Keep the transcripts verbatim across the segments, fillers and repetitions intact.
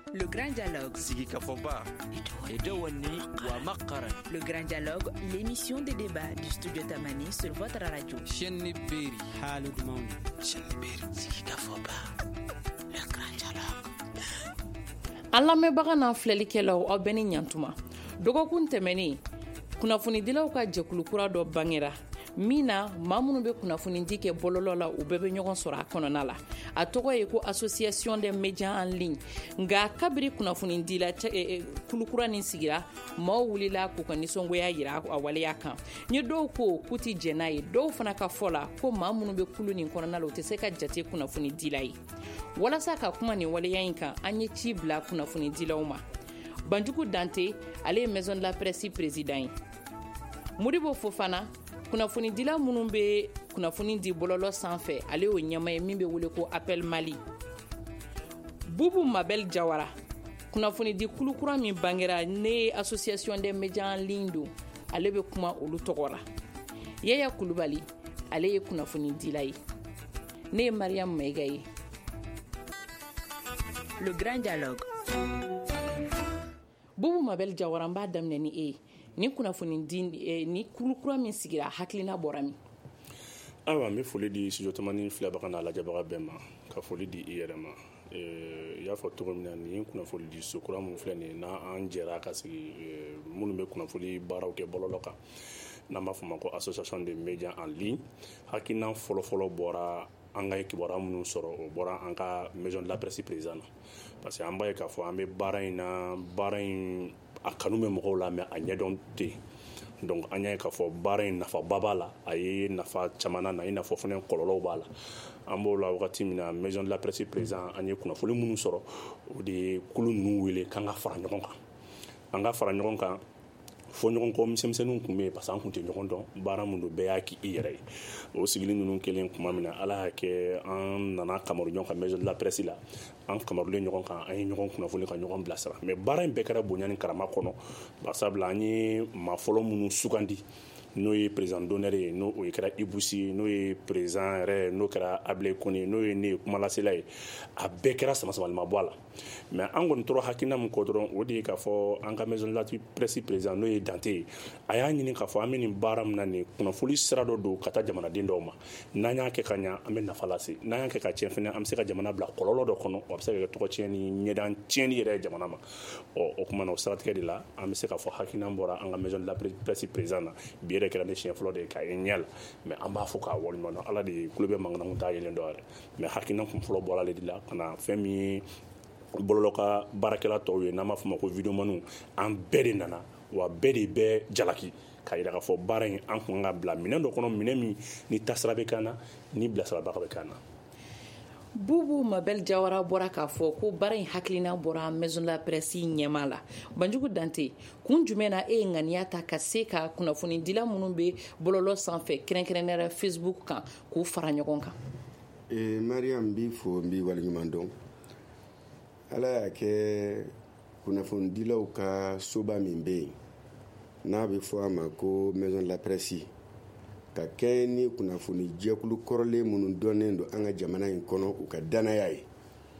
Le Grand Dialogue. Sigi Kafoba. Edouani wa Makaran. Le Grand Dialogue, l'émission de débat du studio Tamani sur votre radio. Chenni Beri. Halid Mauni. Chenni Beri. Sigi Kafoba. Le Grand Dialogue. Alla me baga na filɛlikɛlaw aw bɛɛ ni ɲantuma dɔgɔkun tɛmɛnen kunnafonidilaw ka jɛkulu kura dɔ bangera min na maa minnu bɛ kunnafonidi kɛ bɔlɔlɔ la u bɛɛ bɛ ɲɔgɔn sɔrɔ a kɔnɔna la a tɔgɔ ye ko association des médias en ligne nka kabiri kunnafonidila kulukura nin sigira maaw wulila k'u ka nisɔngoya yira a waleya kan ni dɔw ko k'u ti jɛn n'a ye dɔw fana ka fɔ la ko maa minnu bɛ kulu nin kɔnɔna la u tɛ se ka jate kunnafonidila ye walasa ka kuma nin waleya in kan an ye ci bila kunnafonidilaw ma Banjugu Dante ale ye maison de la presse président ye Modibo Fofana kunnafonidila minnu bɛ kunnafoni di bɔlɔlɔ sanfɛ ale y'o ɲɛma ye min bɛ wele ko appel Mali Bubu Mabel Jawara kunnafonidi kulukura min bangera ne association des médias en ligne do ale bɛ kuma olu tɔgɔ la Yaya Kulubali ale ye kunnafonidila ye ne ye Mariam Maiga ye Le Grand Dialogue. Bubu Mabel Jawara n b'a daminɛ ni e ye ni kunnafonidi ni kulukura min sigira hakilina bɔra min awa n bɛ foli di studio Tamani filɛbaga n'a lajɛbaga bɛɛ ma ka foli di i yɛrɛ ma i y'a fɔ cogo min na nin kunnafoni di so kura minnu filɛ nin ye n'an jɛra ka sigi minnu bɛ kunnafoni baaraw kɛ bɔlɔlɔ kan n'an b'a fɔ ma ko association des médias en ligne hakilina fɔlɔfɔlɔ bɔra an ka kibaruya minnu sɔrɔ o bɔra an ka maison de la presse président na parce que an b'a ye k'a fɔ an bɛ baara in na baara in a kanu bɛ mɔgɔw la mais a ɲɛdɔn tɛ yen donc an y'a ye k'a fɔ baara in nafaba b'a la a ye nafa caman na i n'a fɔ fana kɔlɔlɔw b'a la an b'o la wagati min na maison de la presse président an ye kunnafoni minnu sɔrɔ o de ye kulu ninnu wele k'an ka fara ɲɔgɔn kan an ka fara ɲɔgɔn kan fo ɲɔgɔn kɔ misɛnmisɛnninw tun bɛ yen parce que an tun tɛ ɲɔgɔn dɔn baara min don bɛɛ y'a k'i yɛrɛ ye o sigili ninnu kelen tuma min na ala y'a kɛ an nana kamaru ɲɔgɔn kan maison de la presse la an kamarulen ɲɔgɔn kan an ye ɲɔgɔn kunnafoni ka ɲɔgɔn bilasira mais baara in bɛɛ kɛra bonya ni karama kɔnɔ barisabula an ye maa fɔlɔ minnu sugandi n'o ye président d'honneur ye n'o o kɛra Ibusi ye n'o ye président yɛrɛ n'o kɛra Ablay Kone ye n'o ye ne ye kumalasela ye a bɛɛ kɛra sama-samali ma bɔ a la mais an kɔni tora hakilina min kɔ dɔrɔn o de ye k'a fɔ an ka maison de la presse président n'o ye Dante ye a y'a ɲini k'a fɔ an bɛ nin baara min na nin kunnafoni sira dɔ don ka taa jamanaden dɔw ma n'an y'a kɛ ka ɲɛ an bɛ nafa lase n'an y'a kɛ ka tiɲɛ fana an bɛ se ka jamana bila kɔlɔlɔ dɔ kɔnɔ a bɛ se ka kɛ tɔgɔ tiɲɛ ni ɲɛdan tiɲɛni yɛrɛ ye jamana ma ɔ o kuma na o siratigɛ de la an bɛ se k'a fɔ hakilina bɔra an ka maison de la presse président na bi yɛrɛ kɛra ne siɲɛ fɔlɔ de ye k'a ye ɲɛ la mais an b'a fɔ k'a waleɲuman dɔn ala de ye kulo bɛ mankanna t'a yelen dɔ yɛrɛ mais hakilina kun fɔlɔ bɔra ale de la ka na fɛn min ye bɔlɔlɔ ka baarakɛla tɔw ye n'an b'a fɔ ma ko vidéomaniw an bɛɛ de nana wa bɛɛ de bɛ jalaki k'a yira k'a fɔ baara in an kun ka bila minɛn dɔ kɔnɔ minɛn min ni tasira bɛ k'an na ni bilasirabaga bɛ k'an na Bubu Mabel Jawara bɔra k'a fɔ ko baara in hakilina bɔra maison de la presse ɲɛma la Banjugu Dante kun jumɛn na e ye ŋaniya ta ka se ka kunnafonidila minnu bɛ bɔlɔlɔ sanfɛ kɛrɛnkɛrɛnnenya Facebook kan k'u fara ɲɔgɔn kan eh, Mariam b'i fo n b'i waleɲuman dɔn ala y'a kɛ kunnafonidilaw ka soba min bɛ yen n'a bɛ fɔ a ma ko maison de la presse ka kɛ ni kunnafoni jɛkulu kɔrɔlen minnu dɔnnen don an ka jamana in kɔnɔ u ka danaya ye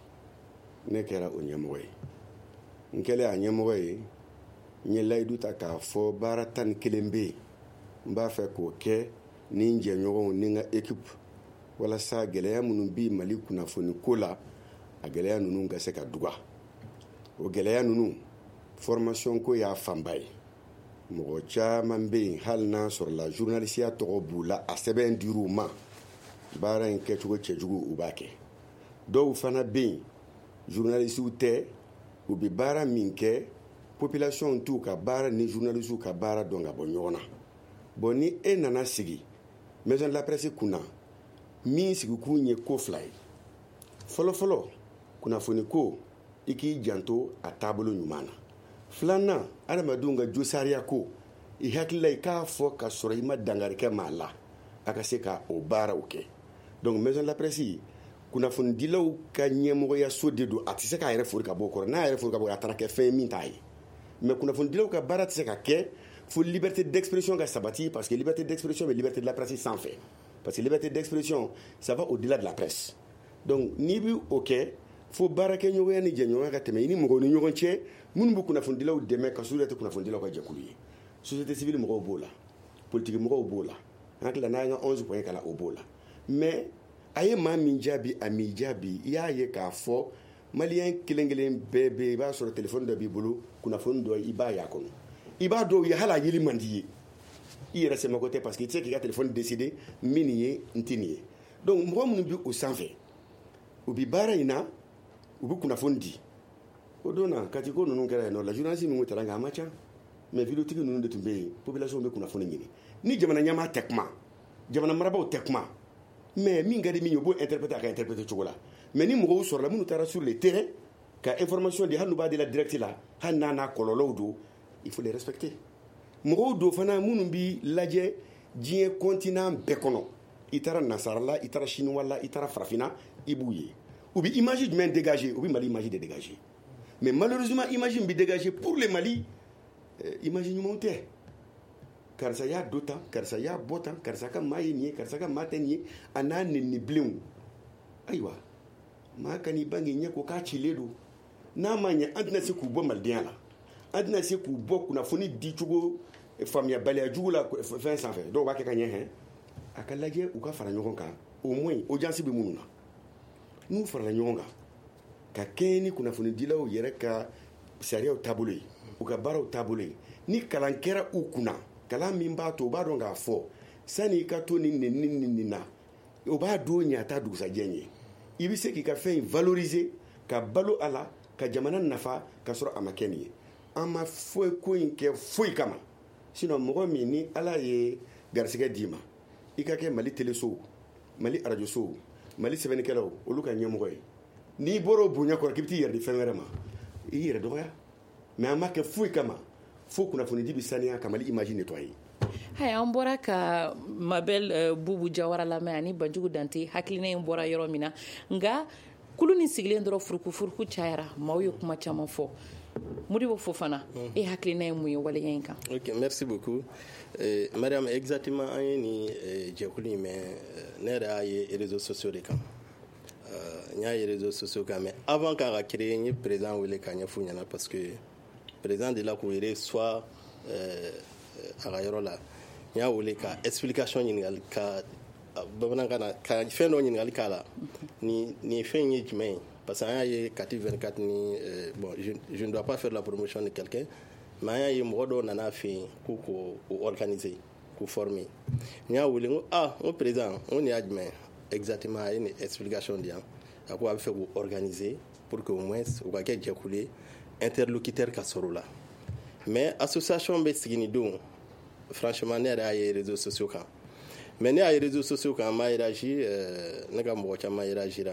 ne kɛra o ɲɛmɔgɔ ye n kɛlen a ɲɛmɔgɔ ye n ye layidu ta k'a fɔ baara tan ni kelen bɛ yen n b'a fɛ k'o kɛ ni n jɛɲɔgɔnw ni n ka équipe walasa gɛlɛya minnu bɛ Mali kunnafoni ko la a gɛlɛya ninnu ka se ka duga o gɛlɛya ninnu formation ko y'a fanba ye mɔgɔ caman bɛ yen hali n'a sɔrɔla journalisiya tɔgɔ b'u la a sɛbɛn dir'u ma baara in kɛcogo cɛjugu u b'a kɛ dɔw fana bɛ yen journalisiw tɛ u bɛ baara min kɛ population t'u ka baara ni journalisiw ka baara dɔn ka bɔ ɲɔgɔn na bon ni e nana sigi maison de la presse kunna min sigikun ye ko fila ye fɔlɔfɔlɔ kunnafoni ko i k'i janto a taabolo ɲuman na filanan adamadenw ka josariya ko i hakilila i k'a fɔ ka sɔrɔ i ma dangarikɛ maa la a ka se ka o baaraw kɛ donc maison de la presse kunnafonidilaw ka ɲɛmɔgɔya so de don a tɛ se k'a yɛrɛ fori ka bɔ o kɔrɔ n'a yɛrɛ fori ka bɔ a taara kɛ fɛn min t'a ye mais kunnafonidilaw ka baara tɛ se ka kɛ fo liberté d'expression ka sabati parce que liberté d'expression bɛ liberté de la presse sanfɛ parce que liberté d'expression ça va au-delà de la presse donc n'i bɛ o kɛ fo baarakɛ ɲɔgɔnya ni jɛɲɔgɔnya ka tɛmɛ i ni mɔgɔw ni ɲɔgɔn cɛ minnu bɛ kunnafonidilaw dɛmɛ ka sɔrɔ tɛ kunnafonidilaw ka jɛkulu ye société civile mɔgɔw b'o la politique mɔgɔw b'o la an hakili la n'an ka onze point kala o b'o la mais a ye maa min jaabi a m'i jaabi i y'a ye k'a fɔ maliyɛn kelen kelen bɛɛ bɛ i b'a sɔrɔ téléphone dɔ b'i bolo kunnafoni dɔ i b'a y'a kɔnɔ i b'a dɔw ye hali a yeli man di ye i yɛrɛ sɛmako tɛ parce que i tɛ se k'i ka téléphone décider min nin ye n tɛ nin ye donc mɔgɔ minnu bɛ o sanfɛ u bɛ baara in na u bɛ kunnafoni di o don na kati ko ninnu kɛra yen nɔ la journaliste ninnu taara nka a ma ca mais vidéotigi ninnu de tun bɛ yen population bɛ kunnafoni ɲini ni jamana ɲɛmaa tɛ kuma jamana marabaaw tɛ kuma mais min ka di min ye o b'o interpréter a ka interpréter cogo la mais ni mɔgɔw sɔrɔla minnu taara sur le terrain ka information di hali n'u b'a di la direct la hali n'a n'a kɔlɔlɔw don il faut les respecter mɔgɔw do fana minnu bi lajɛ diɲɛ continent bɛɛ kɔnɔ i taara nasara la i taara chinois la i taara farafina i b'u ye u bi image jumɛn dégager u bi Mali image de dégager mais malheureusement image bi dégager pour le Mali euh, image ɲumanw tɛ karisa y'a do tan karisa y'a bɔ tan karisa ka maa ye nin ye karisa ka maa tɛ nin ye a n'a nɛni bilenw ayiwa maa ka n'i bange ɲɛ ko k'a cilen don n'a ma ɲɛ an tɛna se k'u bɔ malidenya la an tɛna se k'u bɔ kunnafoni di cogo faamuyabaliya jugu la fɛn sanfɛ dɔw b'a kɛ ka ɲɛ hɛn a ka lajɛ u ka fara ɲɔgɔn kan au moins audience bɛ minnu na n'u farala ɲɔgɔn kan ka kɛɲɛ ni kunnafonidilaw yɛrɛ ka sariyaw taabolo ye u ka baaraw taabolo ye ni kalan kɛra u kunna kalan min b'a to u b'a dɔn k'a fɔ sani i ka to ni nin ni nin na o b'a don ɲɛ ta dugusajɛ ɲɛ i bɛ se k'i ka fɛn in valoriser ka balo a la ka jamana nafa ka sɔrɔ a ma kɛ nin ye an ma foyi ko in kɛ foyi kama sinon mɔgɔ min ni ala ye garisigɛ d'i ma i ka kɛ Mali téléso Mali radio so Mali sɛbɛnnikɛlaw olu ka ɲɛmɔgɔ ye n'i bɔra o bonya kɔrɔ k'i bɛ t'i yɛrɛ di fɛn wɛrɛ ma i yɛrɛ dɔgɔya mais an ma kɛ foyi kama fo kunnafonidi bɛ saniya ka Mali image nettoyer. Haya an bɔra ka Mabel uh, Bubu Jawara lamɛn ani Banjugu Dante hakilina in bɔra yɔrɔ min na nka kulu ni sigilen dɔrɔn furuku furuku cayara maaw ye kuma caman fɔ Modibo Fofana mm. e hakilina ye mun ye waleya in kan. Ok, merci beaucoup. Euh, Mariam, exactement an ye ni euh, jɛkulu in mɛn euh, ne yɛrɛ y'a ye réseaux sociaux de kan euh, n y'a ye réseaux sociaux kan mais avant k'a ka créer n ye président wele k'a ɲɛfɔ ɲɛna parce que président de la ko soit euh, a ka yɔrɔ la n y'a wele ka explication ɲininkali ka bamanankan na ka fɛn dɔ ɲininkali k'a la ni ni fɛn ye jumɛn ye parce que an y'a ye kati vingt-quatre ni euh, bon je, je ne dois pas faire la promotion de quelqu'un mais an y'a ye mɔgɔ dɔw nana fɛ yen k'u k'o organiser k'u former n y'a wele n ko ah n ko président n ko nin y'a jumɛn exactement a ye nin explication di yan a ko a bɛ fɛ k'u organiser pour que au moins u ka kɛ jɛkulu ye interlocuteur ka sɔrɔ o la mais association bɛ sigi nin don franchement ne yɛrɛ y'a ye réseaux sociaux kan mais ne y'a ye réseaux sociaux kan an m'a réagi euh, ne ka mɔgɔ caman réagira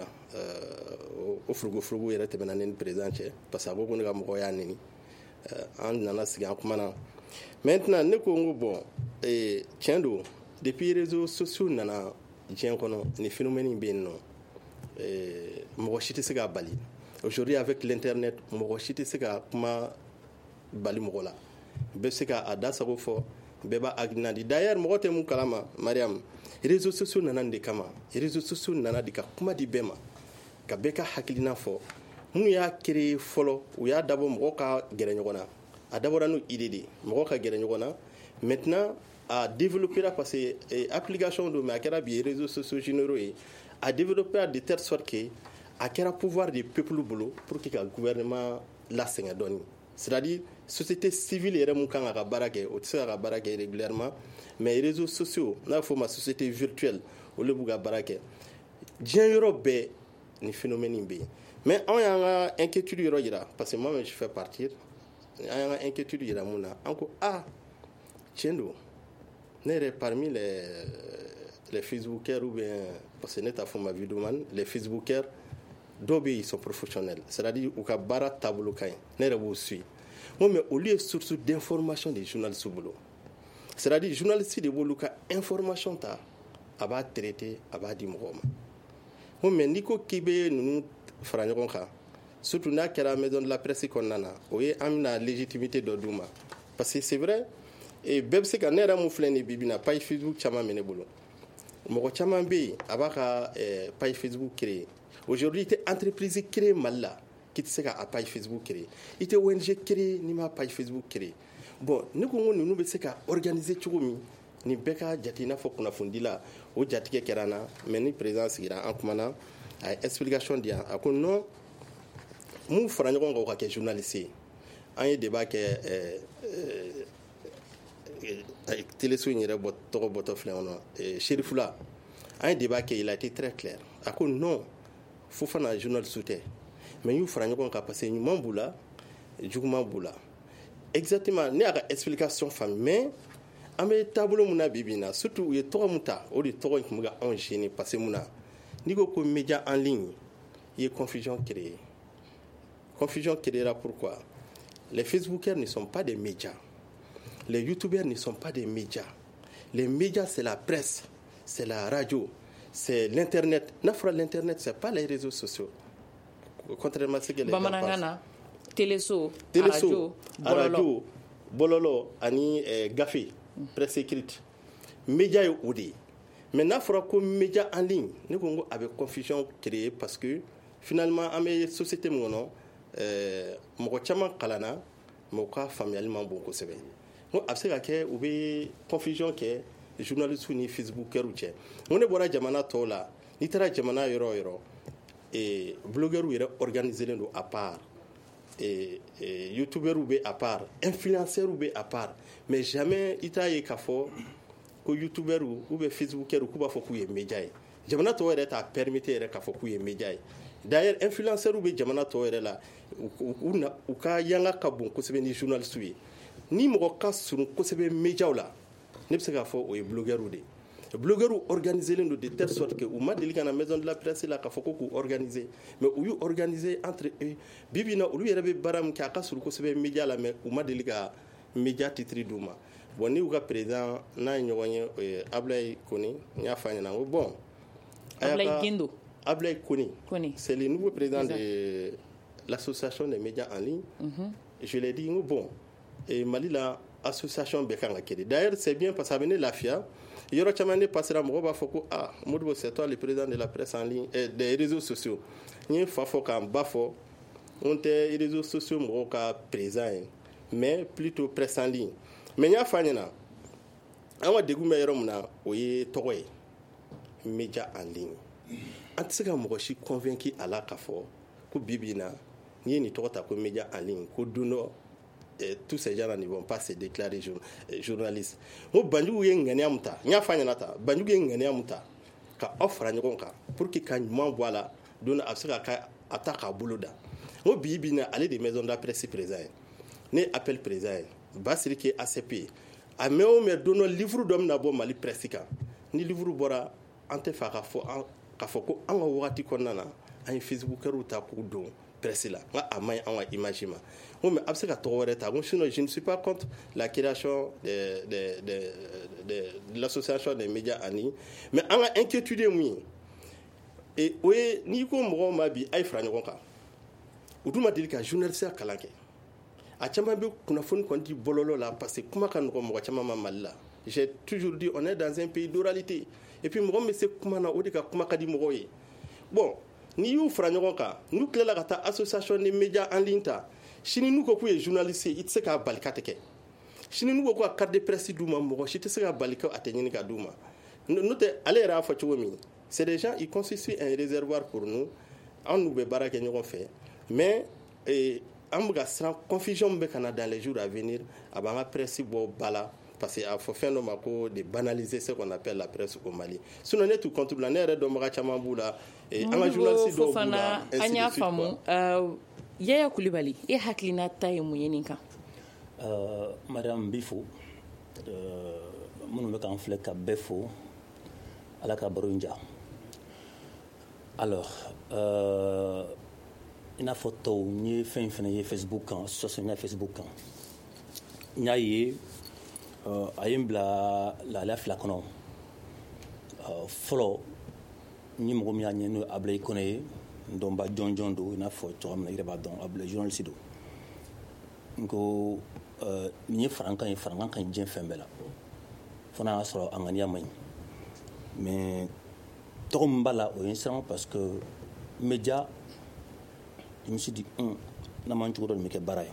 euh, o furugufurugu yɛrɛ tɛmɛna ne ni président cɛ parce que a ko ko ne ka mɔgɔ y'a nɛni euh, an nana sigi an kumana maintenant ne ko n ko bon eh, tiɲɛ don depuis réseaux sociaux nana diɲɛ kɔnɔ ni phénomène in bɛ yen nɔ eh, mɔgɔ si tɛ se k'a bali aujourd'hui avec l'internet mɔgɔ si tɛ se ka kuma bali mɔgɔ la bɛɛ bɛ se k'a da sago fɔ bɛɛ b'a hakilina di d'ailleurs mɔgɔ tɛ mun kalama Mariam réseaux sociaux nana nin de kama réseaux sociaux nana de ka kuma di bɛɛ ma ka bɛɛ ka hakilina fɔ mun y'a créé fɔlɔ u y'a dabɔ mɔgɔ ka gɛrɛ ɲɔgɔn na a dabɔra n'o idée de mɔgɔ ka gɛrɛ ɲɔgɔn na maintenant a développé parce que eh, application do mais a kɛra bi réseaux sociaux généraux ye a développé de telle sorte que a kɛra pouvoir de peuple bolo pour que ka gouvernement lasɛngɛ dɔɔni c'est-à-dire société civile yɛrɛ mun kan ka baara kɛ o tɛ se ka baara kɛ régulièrement mais réseaux sociaux n'a fɔ ma société virtuelle olu b'u ka baara kɛ diɲɛ yɔrɔ bɛɛ ni phénomène in bɛ yen mais anw y'an ka inquiétude yɔrɔ yira parce que moi je fais partir an y'an ka inquiétude yira mun na an ko ah tiɲɛ don ne yɛrɛ parmi les les facebookers ou bien parce que ne t'a fɔ ma videoman les facebookers dɔw bɛ yen ils sont professionnels c'est-à-dire u ka baara taabolo ka ɲi ne yɛrɛ b'o suit bon mais olu ye source d'information des journalistes bolo c'est-à-dire journaliste de b'olu ka information ta a b'a traiter a b'a di mɔgɔw ma bon mais n'i ko k'i bɛ ninnu fara ɲɔgɔn kan surtout n'a kɛra maison de la presse kɔnɔna na o ye an bɛna légitimité dɔ d'u ma parce que c'est vrai et bɛɛ bɛ se ka ne yɛrɛ mun filɛ nin bi bi na page Facebook caman bɛ ne bolo mɔgɔ caman bɛ yen a b'a ka page Facebook créer Aujourd'hui, il y a entreprise créée mal là, qui te sait à page Facebook créée. Il y a O N G créée, ni ma page Facebook créée. Bon, nous avons nous nous organiser tout mi ni beka jatina fo kuna fundila o jatike kerana mais ni présence gira en kumana a explication dia akon non mu faranyo ko ka ke journaliste an ye débat ke euh euh télé so nyere bot to bot of leono Chérifula un débat qui il a été très clair akon non faut faire un journal souté mais ñu faranyo ko ka passer ñu mambula juguma bula exactement ne a explication femme mais amé tableau muna bibina surtout ye to muta o de to ko muga enchaîner parce que muna ni ko ko média en ligne il y a confusion créée confusion créée pourquoi les Facebookers ne sont pas des médias, les YouTubers ne sont pas des médias, les médias c'est la presse, c'est la radio, c'est l'internet. N'afra l'internet c'est pas les réseaux sociaux, contrairement à ce que les gens pensent. Téléso, Téléso, radio, bololo, ani eh, gafi, presse écrite, médias et audi. Maintenant, il faudra que les médias en ligne, nous avons avec confusion créée parce que finalement, à mes sociétés, mon mɔgɔ caman kalanna mais u ka faamuyali man bon kosɛbɛ n ko a bɛ se ka kɛ u bɛ confusion kɛ journalistes ni facebookers cɛ n ko ne bɔra jamana tɔw la n'i taara jamana yɔrɔ o yɔrɔ ee blogueurs yɛrɛ organiseren don à part ee youtubeurs bɛ à part influenceurs bɛ à part mais jamais i t'a ye k'a fɔ ko youtubeurs ou bien facebookers k'u b'a fɔ k'u ye média ye jamana tɔw yɛrɛ t'a permettre yɛrɛ k'a fɔ k'u ye média ye d'ailleurs influenceurs bɛ jamana tɔw yɛrɛ la u ka yanga ka bon kosɛbɛ ni journalistes ye ni mɔgɔ ka surun kosɛbɛ médiaw la ne bɛ se k'a fɔ o ye blogueurs de ye blogueurs organiseren don de telle sorte que u ma deli ka na maison de la presse la k'a fɔ ko k'u organiser mais u y'u organiser entre eux bi bi in na olu yɛrɛ bɛ baara min kɛ a ka surun kosɛbɛ média la mais u ma deli ka média titre d'u ma bon ni u ka président n'a ye ɲɔgɔn ye Ablaye Koni n y'a fɔ a ɲɛna n ko bon Ablaye Gindo Ablaye Koni, Koni. C'est le nouveau président exact. De l'association des médias en ligne. Mm-hmm. Je l'ai dit, bon, et Mali, l'association Bekanga Kedi. D'ailleurs, c'est bien parce que ça venait la F I A. Il y aura Chamane passera Moroba Foko. Ah, Moudbo, c'est toi le président de la presse en ligne et des réseaux sociaux. Il y a un Fafo qui Bafo. On était les réseaux sociaux Moroka présents, mais plutôt presse en ligne. Mais il y a Fanina. On a des goûts meilleurs, on a Toye, médias en ligne. An tɛ se ka mɔgɔ si convaincu a la k'a fɔ ko bi bi in na n'i ye nin tɔgɔ ta ko média en ligne ko don dɔ tous ces gens là ne vont pas se déclarer jour, eh, journalistes n ko Banjugu ye ŋaniya mun ta n y'a fɔ a ɲɛna ta Banjugu ye ŋaniya mun ta ka aw fara ɲɔgɔn kan pour que ka ɲuman bɔ a la don dɔ a bɛ se ka kɛ a ta k'a bolo da n ko bi bi in na ale de maison de la presse président ye ne appel président ye Basiriki A C P a mɛn o mɛn don dɔ livre dɔ bɛna bɔ Mali presse kan ni livre bɔra an tɛ fɛ a ka fɔ an k'a fɔ ko an ka wagati kɔnɔna na an ye facebookers ta k'u don presse la nka a man ɲi an ka image ma n ko mais a bɛ se ka tɔgɔ wɛrɛ ta n ko sinon je ne suis pas contre la création de de de de de l'association des médias en ligne mais an ka inquiétude ye mun ye o ye n'i ko mɔgɔw ma bi a ye fara ɲɔgɔn kan u dun ma deli ka journaliste kalan kɛ a caman bɛ kunnafoni kɔni di bɔlɔlɔ la parce que kuma ka nɔgɔ mɔgɔ caman ma Mali la j'ai toujours dit on est dans un pays d'oralité. Et puis mɔgɔ min bɛ se kuma na o de ka kuma ka di mɔgɔw ye bon n'i y'u fara ɲɔgɔn kan n'u tilala ka taa association des médias en ligne ta sini n'u ko k'u ye journaliste ye i tɛ se k'a bali k'a tɛ kɛ sini n'u ko ko ka carte de presse d'u ma mɔgɔ si tɛ se ka bali kɛ a tɛ ɲini ka d'u ma n'o tɛ ale yɛrɛ y'a fɔ cogo min c'est des gens ils constituent un réservoir pour nous an n'u bɛ baara kɛ ɲɔgɔn fɛ mais an bɛ ka siran confusion min bɛ ka na dans les jours à venir a b'an ka presse bɔ ba la parce qu'il faut faire de banaliser ce qu'on appelle la presse au Mali. Sinon, on est tout contre la nerf de Marachaman Boula et un journaliste de Boula. Anya Famu, Yaya Koulibaly, et Haklina Taye Mouyeninka. Madame Bifo, mon mec en flec à Befo, à la Cabrunja. Alors, il y a photo, il y a Facebook, il y a Facebook. Il y a Uh, a ye n bila lahalaya fila kɔnɔ uh, fɔlɔ n ye mɔgɔ min y'a ɲɛ n'o ye Ablaye Kone ye n dɔnba jɔn jɔn don i n'a fɔ cogoya min na i yɛrɛ b'a dɔn Ablaye journaliste don n ko uh, nin ye farankan ye farankan ka ɲi diɲɛ fɛn bɛɛ la fo n'a y'a sɔrɔ a ŋaniya man ɲi mais tɔgɔ min b'a la o ye n siran parce que média je me suis dit un na man cogo dɔ de bɛ kɛ baara ye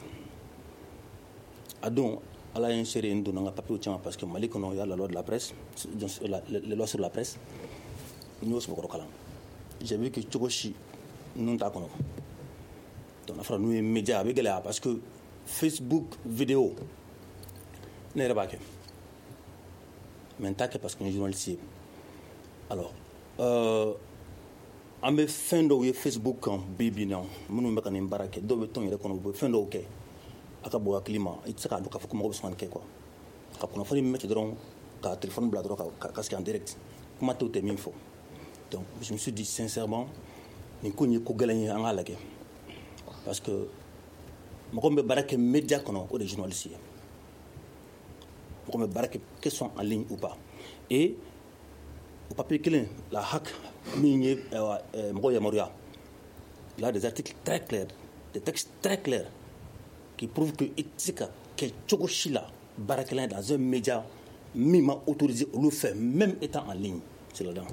a don ala ye n seere n donna n ka papier caman parce que Mali kɔnɔ il y a la loi de la presse la, les lois sur la presse n y'o sɛbɛkɔrɔ kalan j'ai vu que cogo si ninnu t'a kɔnɔ donc n'a fɔra n'u ye média a bɛ gɛlɛya parce que Facebook vidéo ne yɛrɛ b'a kɛ mais n t'a kɛ parce que n ye journaliste ye alors euh, an bɛ fɛn dɔw ye Facebook kan bi bi na minnu bɛ ka nin baara kɛ dɔw bɛ tɔn yɛrɛ kɔnɔ u bɛ fɛn dɔw kɛ a ka bon hakili ma i tɛ se k'a dɔn k'a fɔ ko mɔgɔ bɛ sɔn ka nin kɛ quoi ka kunnafoni min mɛtɛ dɔrɔn ka téléphone bila dɔrɔn ka ka sigi en direct kuma tɛw tɛ min fɔ donc je me suis dit sincèrement nin ko in ye ko gɛlɛn ye an k'a lajɛ parce que mɔgɔ min bɛ baara kɛ média kɔnɔ o de ye journaliste ye mɔgɔ min bɛ baara kɛ que sont en ligne ou pas et o papier kelen la hack min ye mɔgɔ yamaruya il y a des articles très clairs des textes très clairs qui prouvent que i tɛ se ka kɛ cogo si la baarakɛla dans un média min ma autorisé olu fɛ même étant en ligne c'est là-dedans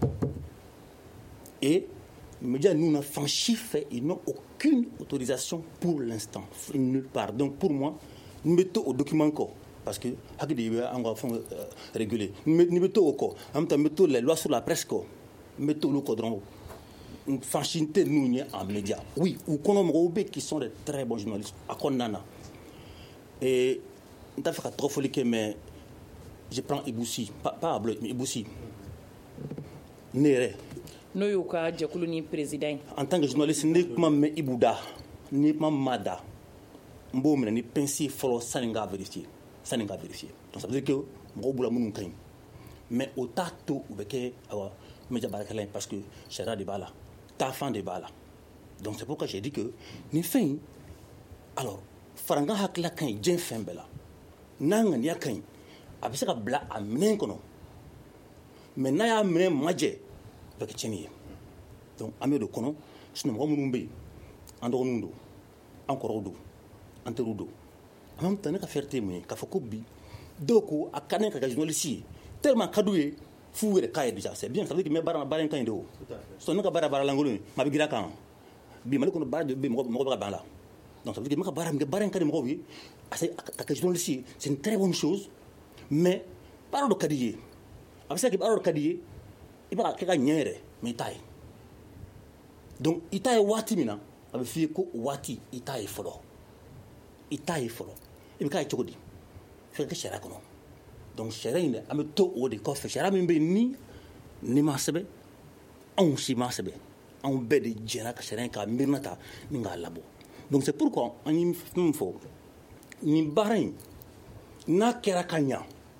et les médias nous n'ont franchi fait ils n'ont aucune autorisation pour l'instant nulle part donc pour moi nous mettons au document quoi parce que hakili de an ka fɛn réguler ni bɛ to o kɔ en même temps n bɛ to les lois sur la presse kɔ n bɛ to olu kɔ dɔrɔn franchise tɛ ninnu ye en média oui u kɔnɔ mɔgɔw bɛ qui sont de très bons journalistes a kɔnɔna na et n t'a fɛ ka tɔgɔ fɔli kɛ mais je prends Iboussi pas pas Ablo mais Iboussi ne yɛrɛ n'o y'u ka jɛkulu ni président ye en tant que journaliste ne kuma mɛn Ibou da ni kuma ma da n b'o minɛ ni pince fɔlɔ sani n k'a vérifier sani n k'a vérifier donc ça veut dire que mɔgɔw b'u la minnu ka ɲi mais o t'a to u bɛ kɛ awa média baarakɛla ye parce que sariya de b'a la taafan de b'a la donc c'est pourquoi j'ai dit que nin fɛn in alors farankan hakilila ka ɲi diɲɛ fɛn bɛɛ la n'a ŋaniya ka ɲi a bɛ se ka bila a minɛn kɔnɔ mais n'a y'a minɛn majɛ a bɛ kɛ tiɲɛni ye donc an bɛ don kɔnɔ sinon mɔgɔ minnu bɛ yen an dɔgɔninw don an kɔrɔw don an teriw don en même temps ne ka fierté ye mun ye k'a fɔ ko bi dɔw ko a ka di ka kɛ journaliste ye tellement ka d'u ye f'u yɛrɛ k'a ye déjà c'est bien ça veut dire que n bɛ baara baara in ka ɲi de o sinon ne ka baara baara lankolon ye maa bɛ girin a kan bi Mali kɔnɔ baara de bɛ yen mɔgɔ mɔgɔ bɛ ka ban a la donc ça veut dire que n bɛ ka baara min kɛ baara in ka di mɔgɔw ye ka kɛ journaliste ye c'est une très bonne chose mais baara dɔ ka di i ye a bɛ se ka kɛ baara dɔ ka di i ye i b'a kɛ ka ɲɛ yɛrɛ mais i t'a ye donc i t'a ye waati min na a bɛ f'i ye ko waati i t'a ye fɔlɔ i t'a ye fɔlɔ i bɛ k'a ye cogo di f'i ka kɛ sariya kɔnɔ donc sariya in dɛ an bɛ to o de kɔfɛ sariya min bɛ yen ni ni ma sɛbɛn anw si ma sɛbɛn anw bɛɛ de jɛra ka sariya in k'a miirina ta ni k'a labɔ donc c'est pourquoi an ye min fɔ nin baara in n'a kɛra ka ɲa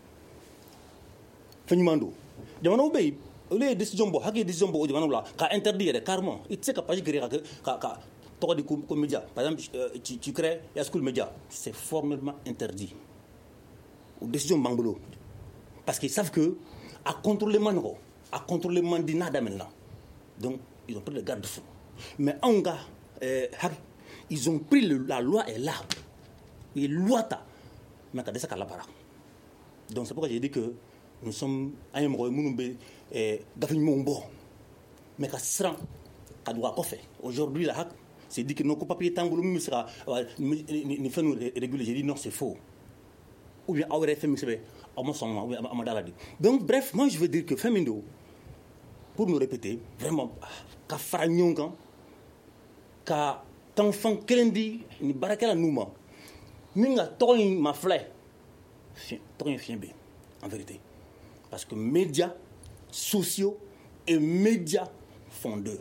fɛn ɲuman don jamanaw bɛ yen olu ye décision bɔ hakili ye décision bɔ o jamanaw la ka interdit yɛrɛ carrément i tɛ se ka page créer ka ka ka tɔgɔ di ko média par exemple euh, tu, tu crées Yaskul Média c'est formellement interdit ou décision b'an bolo parce qu'ils savent que à contrôler man nɔgɔ a contrôler man di n'a daminɛna donc ils ont pris les garde-fous mais anw ka euh, ils ont pris le, la loi est là u ye loi ta mais ka dɛsɛ ka labaara donc c'est pourquoi j'ai dit que nous sommes an ye mɔgɔ ye minnu bɛ gafe ɲumanw bɔ mais ka siran ka don a kɔfɛ aujourd'hui la hak c'est dit que non ko papier t'an bolo min bɛ se ka nin fɛn ninnu réguler j'ai dit non c'est faux ou bien aw yɛrɛ fɛn min sɛbɛn aw ma sɔn ma ou bien a ma da la de donc bref moi je veux dire que fɛn min don pour me répéter vraiment ka fara ɲɔgɔn kan ka tanfan kelen di ni baarakɛla ninnu ma min ka tɔgɔ in ma filɛ tɔgɔ in fiɲɛ bɛ yen en vérité parce que médias sociaux et médias font deux.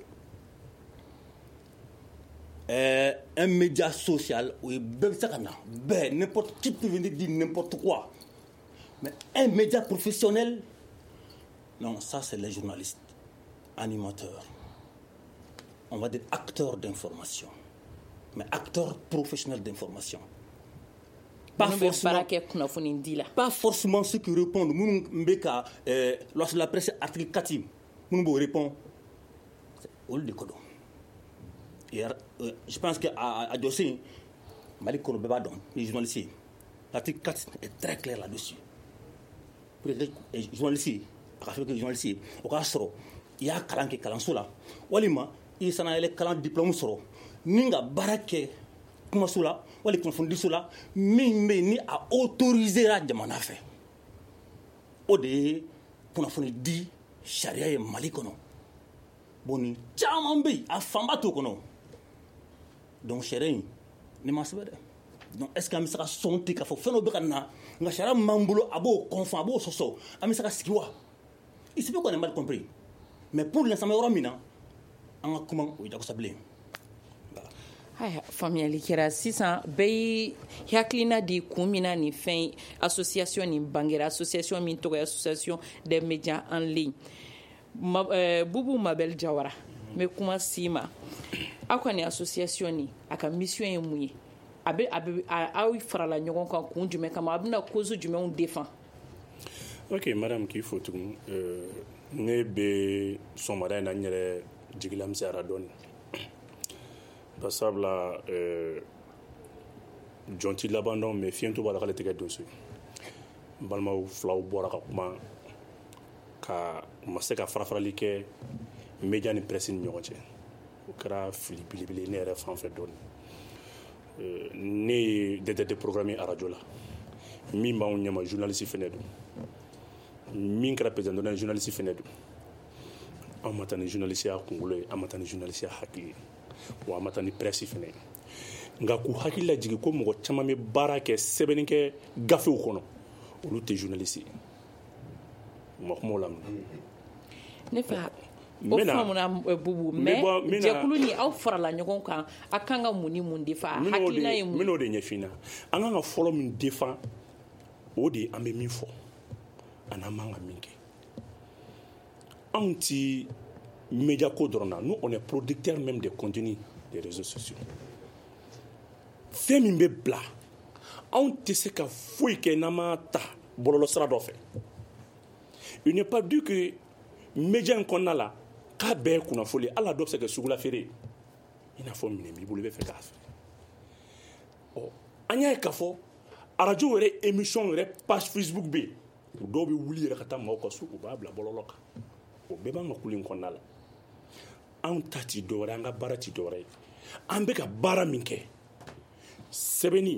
Euh, un média social, oui, n'importe qui peut venir dire n'importe quoi. Mais un média professionnel, non, ça c'est les journalistes, animateurs. On va dire acteurs d'information. Mais acteurs professionnels d'information. Pas forcément, pas forcément ceux qui répondent. Euh, lorsque la presse article quatre, nous répond. Au lieu de quoi donc? Et, euh, je pense qu'à Dossé, Malik Korobeba, les journalistes, l'article quatre est très clair là-dessus. Pour les journalistes, les journalistes, au cas où il y a un calan qui est calan là, Walima, i sana ele kalan diplôme sɔrɔ ni ka baara kɛ kumaso la wali kunnafonidiso la min bɛ ni a autorisera jamana fɛ o de ye kunnafoni di sariya ye Mali kɔnɔ bon ni caman bɛ yen a fanba t'o kɔnɔ donc sariya in ne ma sɛbɛn dɛ donc est ce que an bɛ se ka sɔn ten k'a fɔ fɛn dɔ bɛ ka na nka sariya min b'an bolo a b'o kɔnfan a b'o sɔsɔ an bɛ se ka sigi wa il se peut qu'on ait mal compris mais pour l'instant yɔrɔ min na an ka kuma o ye jagosa bilen. Aya faamuyali kɛra sisan bɛɛ ye hakilina di kun min na nin fɛn association nin bangera association min tɔgɔ ye association des médias en ligne Ma, euh, Bubu Mabel Jawara n bɛ kuma si ma aw ka nin association nin a ka mission ye mun ye a bɛ a bɛ aw farala ɲɔgɔn kan kun jumɛn kama a bɛna cause jumɛnw défend. Ok madame k'i fo tugun euh, ne bɛ sɔgɔmada in na n yɛrɛ jigilamisɛnyara dɔɔni basabla euh, jɔnti laban dɔn mais fiɲɛto b'a la k'ale tɛgɛ don so n balimaw filaw bɔra ka kuma ka ma se ka farafarali kɛ média ni presse ni ɲɔgɔn cɛ o kɛra fili belebele ne yɛrɛ fan fɛ dɔɔni euh, ne ye D D D programme arajo la min b'anw ɲɛma journaliste fɛnɛ don min kɛra président d'honneur journaliste fɛnɛ don an ma taa ni journalistiya kunkolo ye an ma taa ni journalistiya hakili ye wa an ma taa ni presse fɛnɛ ye nka k'u hakili lajigi ko mɔgɔ caman bɛ baara kɛ sɛbɛnni kɛ gafew kɔnɔ olu tɛ journaliste ye u ma kuma o la ne fa o faamuna Bubu mais jɛkulu ni aw farala ɲɔgɔn kan a kan ka mun ni mun défend hakilina ye mun n bɛn'o de ɲɛfin na an kan ka fɔlɔ min défend o de an bɛ min fɔ ani an man ka min kɛ anw ti média ko dɔrɔn na nous on est producteur même des contenus des réseaux sociaux fɛn min bɛ bila anw tɛ se ka foyi kɛ n'an ma ta bɔlɔlɔ sira dɔ fɛ il n'est pas dit que média in kɔnɔna la k'a bɛɛ ye kunnafoni hali a dɔ bɛ se ka kɛ sugula feere ye i n'a fɔ minɛn b'i bolo i bɛ fɛ k'a feere ɔ an y'a ye k'a fɔ arajo yɛrɛ émission yɛrɛ page Facebook bɛ yen u dɔw bɛ wuli yɛrɛ ka taa maaw ka so u b'a bila bɔlɔlɔ kan o bɛɛ b'an ka kulu in kɔnɔna la anw ta ti dɔwɛrɛ an ka baara ti dɔwɛrɛ ye an bɛ ka baara min kɛ sɛbɛnni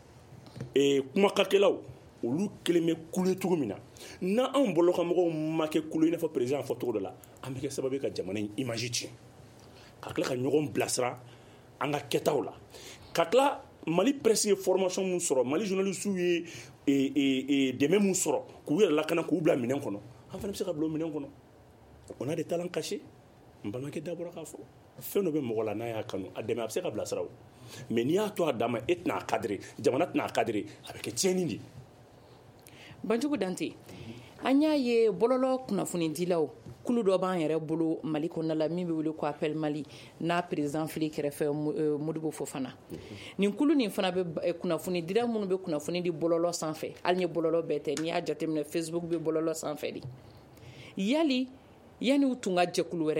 ee kumakakɛlaw olu kelen bɛ kulu ye cogo min na n'anw bɔlɔlɔkanmɔgɔw ma kɛ kulu i n'a fɔ président fɔ cogo dɔ la an bɛ kɛ sababu ye ka jamana in image tiɲɛ ka tila ka ɲɔgɔn bilasira an ka kɛtaw la ka tila Mali presse ye formation mun sɔrɔ Mali journalistes ye e e e dɛmɛ mun sɔrɔ k'u yɛrɛ lakana k'u bila minɛn kɔnɔ an fana bɛ se ka bila o minɛn kɔnɔ on a des talents cachés n balimakɛ da bɔra k'a fɔ fɛn dɔ bɛ mɔgɔ la n'a y'a kanu a dɛmɛ a bɛ se ka bilasira o mais n'i y'a to a dan ma e tɛna a cadrer jamana tɛna a cadrer a bɛ kɛ tiɲɛni de ye. Banjugu Dante an y'a ye bɔlɔlɔ kunnafonidilaw kulu dɔ b'an yɛrɛ bolo Mali kɔnɔna la min bɛ wele ko Appel Mali n'a président fili kɛrɛfɛ Modibo Fofana nin kulu nin fana bɛ kunnafonidira minnu bɛ kunnafoni di bɔlɔlɔ sanfɛ hali ni bɔlɔlɔ bɛɛ tɛ n'i y'a jateminɛ Facebook bɛ bɔlɔlɔ sanfɛ de yali yanni u tun ka jɛkulu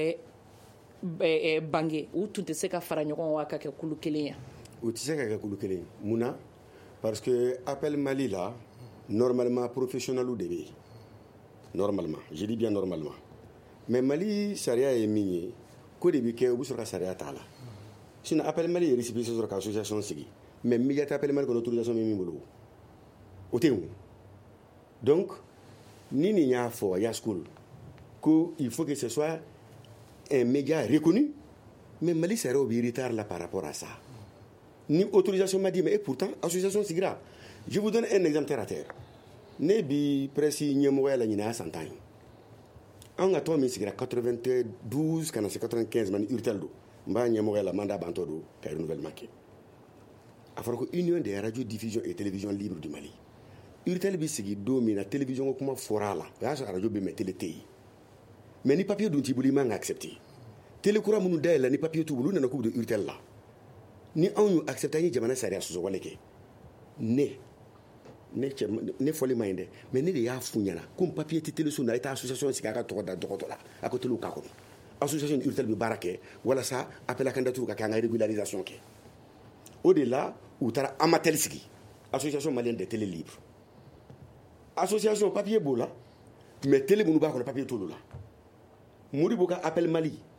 wɛrɛ bange u tun tɛ se ka fara ɲɔgɔn wa ka kɛ kulu kelen ya u tɛ se ka kɛ kulu kelen mun na parce que Appel Mali la normalement professionnels de bɛ yen normalement je dis bien normalement mais Mali sariya ye min ye ko de bɛ kɛ u bɛ sɔrɔ ka sariya t'a la sinon Appel Mali ye récépissé sɔrɔ ka association sigi mais média tɛ Appel Mali kɔnɔ autorisation bɛ min bolo o tɛ yen donc ni nin y'a fɔ y'a school ko il faut que ce soit un média reconnu mais Mali sariyaw bɛ retard là par rapport à ça ni autorisation ma dit mais et pourtant association sigira je vous donne un exemple terre à terre ne bi presse ɲɛmɔgɔya la ɲinɛ a san tan ye an ka tɔn min sigira quatre-vingt-douze ka na se quatre-vingt-quinze ma ni urtel don n b'a ɲɛmɔgɔya la mandat bantɔ don ka renouvellement kɛ a fɔra ko union des radios diffusion et télévision libre du Mali urtel bi sigi don min na télévision ko kuma fɔra a la o y'a sɔrɔ radio bɛ mais télé tɛ yen mais ni papier dun t'i bolo i man ka accepter télé kura minnu dayɛlɛ ni papier t'u bolo u nana k'u bɛ don urtel la ni anw y'u accepter an ye jamana sariya sɔsɔwale kɛ ne ne cɛ ne fɔli ma ɲi dɛ mais ne de y'a f'u ɲɛna ko papier tɛ téléso na i t'a association sigi a ka tɔgɔ da dɔgɔtɔ la a ko télé k'a kɔnɔ association ni urtel bɛ baara kɛ walasa appel à candidature ka kɛ an ka régularisation kɛ o de la u taara amatel sigi association malienne des télé libres association papier b'o la mais télé minnu b'a kɔnɔ papier t'olu la Modibo ka Appel Mali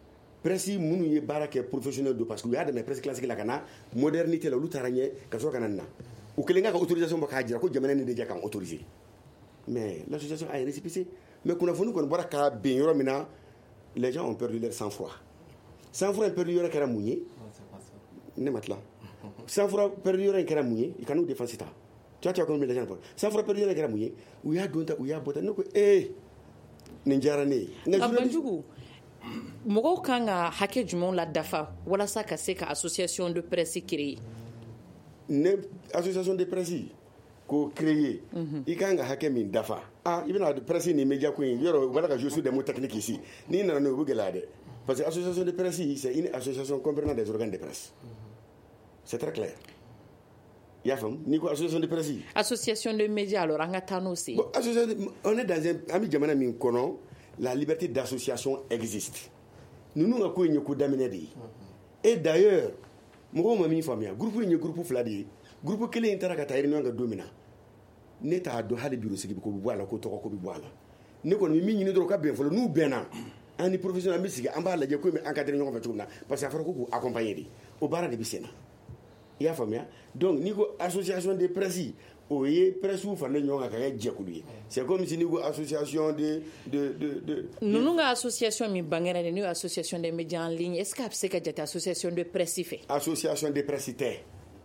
presse minnu ye baara kɛ professionnel do parce que u y'a dɛmɛ presse classique la ka na modernité la olu taara ɲɛ ka sɔrɔ ka na nin na u kelen ka ka autorisation bɔ k'a jira ko jamana ni de jɛ kan autoriser mais l'association a récépissé mais kunnafoni kɔni bɔra ka ben yɔrɔ min na les gens ont perdu leur sang-froid sang-froid perdu yɔrɔ kɛra mun ye ne ma tila sang-froid perdu yɔrɔ in kɛra mun ye i kan'u défense ta tu vois tu as compris les gens sang-froid perdu yɔrɔ kɛra mun ye u y'a don ta u y'a bɔ ta ne ko eh nin diyara ne ye Banjugu mɔgɔw kan ka hakɛ jumɛnw la dafa walasa ka se ka association de presse créer ne association de presse ko créer i kan ka hakɛ min dafa ah i bɛna presse ni média ko in yɔrɔ wala ka je suis des mots techniques ici ni nana n'o bɛ gɛlɛya dɛ parce que association de presse c'est une association comprenant des organes de presse c'est très clair il y a femme ni ko association de presse association de médias alors an ka taa n'o se bon association on est dans un ami jamana min kɔnɔ la liberté d'association existe ninnu ka ko in ye ko daminɛ de ye et d'ailleurs mɔgɔw ma min faamuya groupe in ye groupe fila de ye groupe kelen in taara ka taa réunion kɛ don min na ne t'a dɔn hali bureau sigi ko bɛ bɔ a la ko tɔgɔ ko bɛ bɔ a la ne kɔni bɛ min ɲini dɔrɔn ka bɛn fɔlɔ n'u bɛnna an ni professionnel an bɛ sigi an b'a lajɛ ko bɛ encadrer ɲɔgɔn fɛ cogo min na parce que a fɔra ko k'u accompagner de o baara de bɛ sen na i y'a faamuya donc n'i ko association de presse o ye presse fana ɲɔgɔn kan ka kɛ jɛkulu ye c'est comme si n'i ko association de de de de ninnu ka association min bangera de n'o ye association des médias en ligne est-ce que a bɛ se ka jate association de presse fɛ association de presse tɛ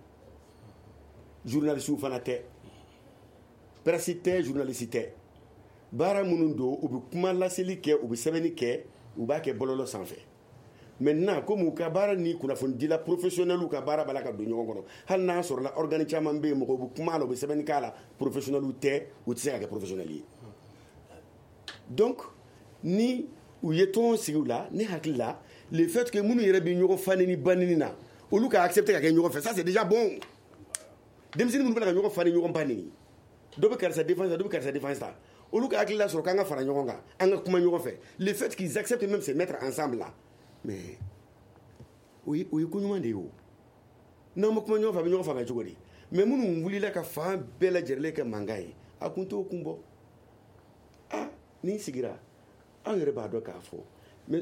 journaliste fana tɛ presse tɛ journaliste tɛ baara minnu don u bɛ kuma laseli kɛ u bɛ sɛbɛnni kɛ u b'a kɛ bɔlɔlɔ sanfɛ maintenant comme u ka baara ni kunnafonidila professionnels ka baara b'a la ka don ɲɔgɔn kɔnɔ hali n'a sɔrɔla organe caman bɛ yen mɔgɔw bɛ kuma la u bɛ sɛbɛnni k'a la professionnels tɛ u tɛ se ka kɛ professionnels ye donc ni u ye tɔn sigi u la ne hakili la le fait que minnu yɛrɛ bɛ ɲɔgɔn fani ni banni na olu ka accepter ka kɛ ɲɔgɔn fɛ ça c'est déjà bon denmisɛnnin minnu bɛ ka ɲɔgɔn fani ɲɔgɔn banni dɔ bɛ karisa défense dɔ bɛ karisa défense ta olu ka hakili la sɔrɔ k'an ka fara ɲɔgɔn kan an ka kuma ɲɔgɔn fɛ le fait qu'ils acceptent même se mettre ensemble là mais o ye ko ɲuman de ye o n'an ma kuma ɲɔgɔn fɛ a bɛ ɲɔgɔn faamuya cogo di mais minnu wulila ka fan bɛɛ lajɛlen kɛ mankan ye a kun t'o kun bɔ ah ni sigira an yɛrɛ b'a dɔn k'a fɔ mais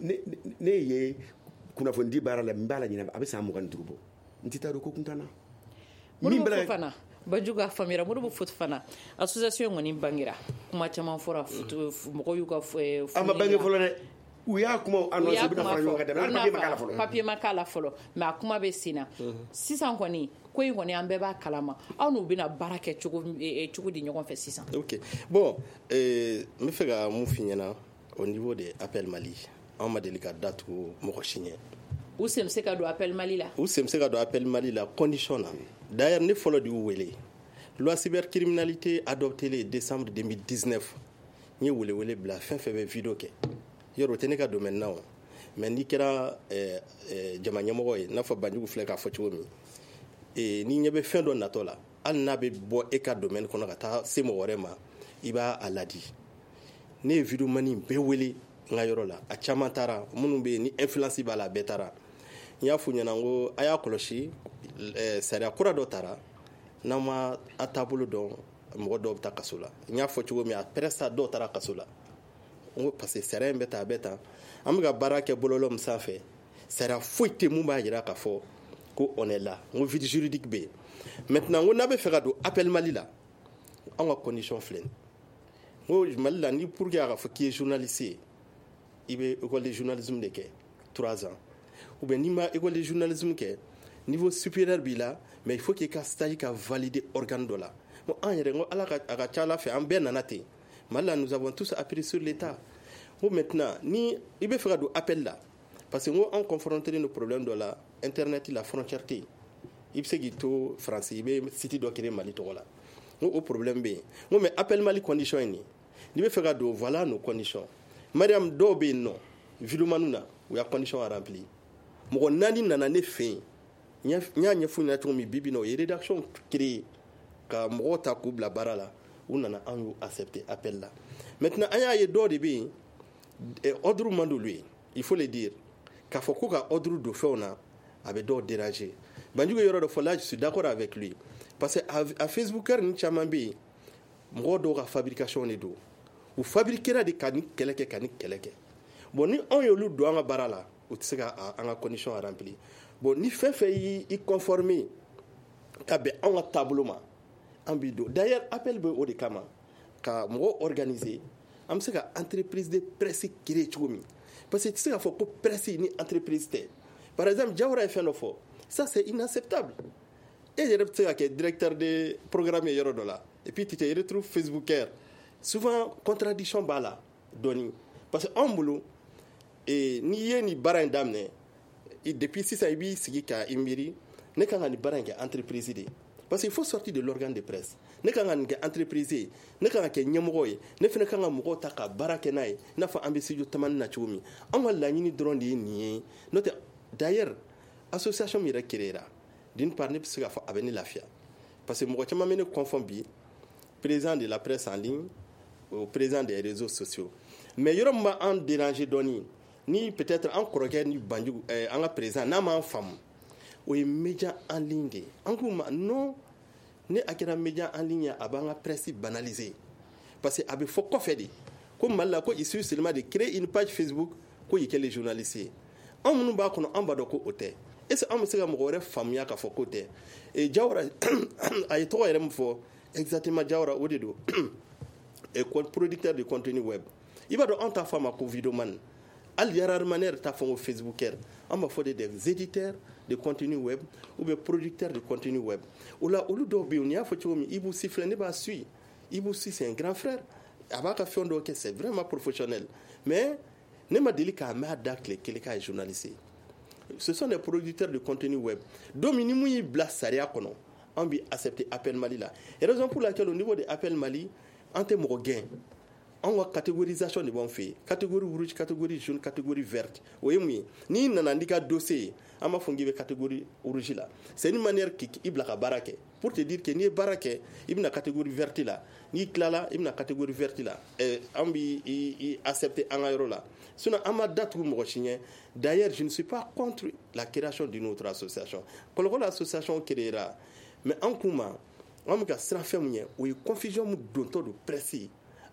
ne ye kunnafonidi baara la n b'a la ɲinɛ a bɛ san mugan ni duuru bɔ n tɛ taa dɔn ko kun t'an na min bɛ fana Banjugu a faamuyara Modibo Foti fana association kɔni bangera kuma caman fɔra mɔgɔw y'u ka a ma bange fɔlɔ dɛ u y'a kuma annonce bɛna fara ɲɔgɔn kan dɛ papier ma k'a la fɔlɔ papier ma k'a la fɔlɔ mais a kuma bɛ sen na sisan kɔni ko in kɔni an bɛɛ b'a kalama aw n'u bɛna baara kɛ cogo cogo di ɲɔgɔn fɛ sisan ok bon euh, n bɛ fɛ ka mun f'i ɲɛna au niveau de Appel Mali an ma deli ka datugu mɔgɔ si ɲɛ u sen bɛ se ka don Appel Mali la u sen bɛ se ka don Appel Mali la condition na d'ailleurs ne fɔlɔ de y'u wele loi cybercriminalité adoptée décembre deux mille dix-neuf n ye welewele bila fɛn fɛn bɛ vidéo kɛ yɔrɔ o tɛ ne ka domaine na o mais n'i kɛra jama ɲɛmɔgɔ ye n'a fɔ Banjugu filɛ k'a fɔ cogo min n'i ɲɛ bɛ fɛn dɔ natɔ la hali n'a bɛ bɔ e ka domaine kɔnɔ ka taa se mɔgɔ wɛrɛ ma i b'a a ladi ne ye vidéo mani bɛɛ wele n ka yɔrɔ la a caman taara minnu bɛ yen ni influence b'a la a bɛɛ taara n y'a f'u ɲɛna n ko a y'a kɔlɔsi sariya kura dɔ taara n'an ma a taabolo dɔn mɔgɔ dɔw bɛ taa kaso la n y'a fɔ cogo min a presque dɔw taara kaso la n ko parce que sariya in bɛ tan a bɛ tan an bɛ ka baara kɛ bɔlɔlɔ min sanfɛ sariya foyi tɛ mun b'a jira k'a fɔ ko on est là n ko vide juridique bɛ yen maintenant n ko n'a bɛ fɛ ka don Appel Mali la an ka condition filɛ nin n ko Mali la ni pour que a ka fɔ k'i ye journaliste ye i bɛ école de journalisme de kɛ trois ans ou bien n'i ma école de journalisme kɛ niveau supérieur b'i la mais il faut k'i ka stage ka valider organe dɔ la bon an yɛrɛ n ko ala ka a ka ca ala fɛ an bɛɛ nana ten Mali la nous avons tous appris sur l'état bon maintenant ni i bɛ fɛ ka don appel la parce que n ko an confronté nos problèmes dɔ la internet la frontière tɛ yen i bɛ se k'i to faransi i bɛ site dɔ créer Mali tɔgɔ la n ko o problème bɛ yen n ko mais Appel Mali condition ye nin n'i bɛ fɛ ka don voilà nos conditions Mariam dɔw bɛ yen nɔ vidéoman na u y'a condition rempli mɔgɔ naani nana ne fɛ yen n y'a ɲɛfɔ ɲɛna cogo min bi bi na o ye rédaction créer ka mɔgɔw ta k'u bila baara la u nana an y'u accepter appel la maintenant an y'a ye dɔw de bɛ yen ordre man d'olu ye il faut le dire k'a fɔ ko ka ordre don fɛnw na a bɛ dɔw déranger Banjugu yɔrɔ dɔ fɔ là je suis d'accord avec lui parce que a Facebookers ni caman bɛ yen mɔgɔ dɔw ka fabrication de don u fabriquera de ka ni kɛlɛ kɛ ka ni kɛlɛ kɛ bon ni anw y'olu don an ka baara la u tɛ se ka an ka condition remplir bon ni fɛn fɛn y'i i conformer ka bɛn anw ka taabolo ma an b'i don d'ailleurs appel bɛ o de kama ka mɔgɔ organiser an bɛ se ka entreprise de presse créer cogo min parce que i tɛ se k'a fɔ ko presse ni entreprise tɛ par exemple Jawara ye fɛn dɔ fɔ ça c'est inacceptable e yɛrɛ bɛ se ka kɛ directeur de programme ye yɔrɔ dɔ la et puis tu te retrouves Facebooker souvent contradiction b'a la dɔɔni parce que anw bolo n'i ye nin baara in daminɛ depuis sisan i b'i sigi ka i miiri ne kan ka nin baara in kɛ entreprise de parce qu'il faut sortir de l'organe de presse ne kan ka nin kɛ entreprise ye ne kan ka kɛ ɲɛmɔgɔ ye ne fana kan ka mɔgɔw ta ka baara kɛ n'a ye i n'a fɔ an bɛ studio tamani na cogo min an ka laɲini dɔrɔn de ye nin ye n'o tɛ d'ailleurs association min yɛrɛ créera d'une part ne bɛ se k'a fɔ a bɛ ne lafiya parce que mɔgɔ caman bɛ ne confond bi président de la presse en ligne au président des réseaux sociaux mais yɔrɔ min b'an déranger dɔɔni ni peut-être an kɔrɔkɛ ni Banjugu eh, an ka président n'a m'an faamu o ye média en ligne de an k'u ma non ne a kɛra média en ligne a b'an ka presse banaliser parce que a bɛ fɔ kɔfɛ de ko Mali la ko il suffit seulement de créer une page Facebook ko i kɛlen journaliste ye an minnu b'a kɔnɔ an b'a dɔn ko o tɛ est-ce que an bɛ se ka mɔgɔ wɛrɛ faamuya k'a fɔ ko tɛ et Jawara a ye tɔgɔ yɛrɛ min fɔ exactement Jawara o de don et producteur de contenu web i b'a dɔn an t'a fɔ a ma ko videoman hali rarement ne yɛrɛ t'a fɔ ko Facebooker an b'a fɔ de des éditeurs de contenu web ou bien producteurs de contenu web o la olu dɔw bɛ yen n'i y'a fɔ cogo min Ibou Sy filɛ ne b'a suit Ibou Sy c'est un grand frère a b'a ka fɛn dɔw kɛ c'est vraiment professionnel mais ne ma deli k'a mɛn a da tile kelen k'a ye journaliste ye ce sont des producteurs de contenu web donc ni mun y'i bila sariya kɔnɔ an bɛ accepter Appel Mali la et raison pour laquelle au niveau de Appel Mali an tɛ mɔgɔ gɛn an ka catégorisation de b'an fɛ yen catégorie rouge catégorie jaune catégorie verte o ye mun ye n'i nana n'i ka dossier ye an b'a fɔ k'i bɛ catégorie rouge la c'est une manière k'i bila ka baara kɛ pour te dire que n'i ye baara kɛ i bɛna catégorie verte la n'i tilala i bɛna catégorie verte la ɛ an b'i i accepter an ka yɔrɔ la sinon an ma datugu mɔgɔ si ɲɛ d'ailleurs je ne suis pas contre la création d'une autre association kɔlɔkɔlɔ association créera mais an k'u ma an bɛ ka siran fɛn min ɲɛ o ye confusion min dontɔ don presse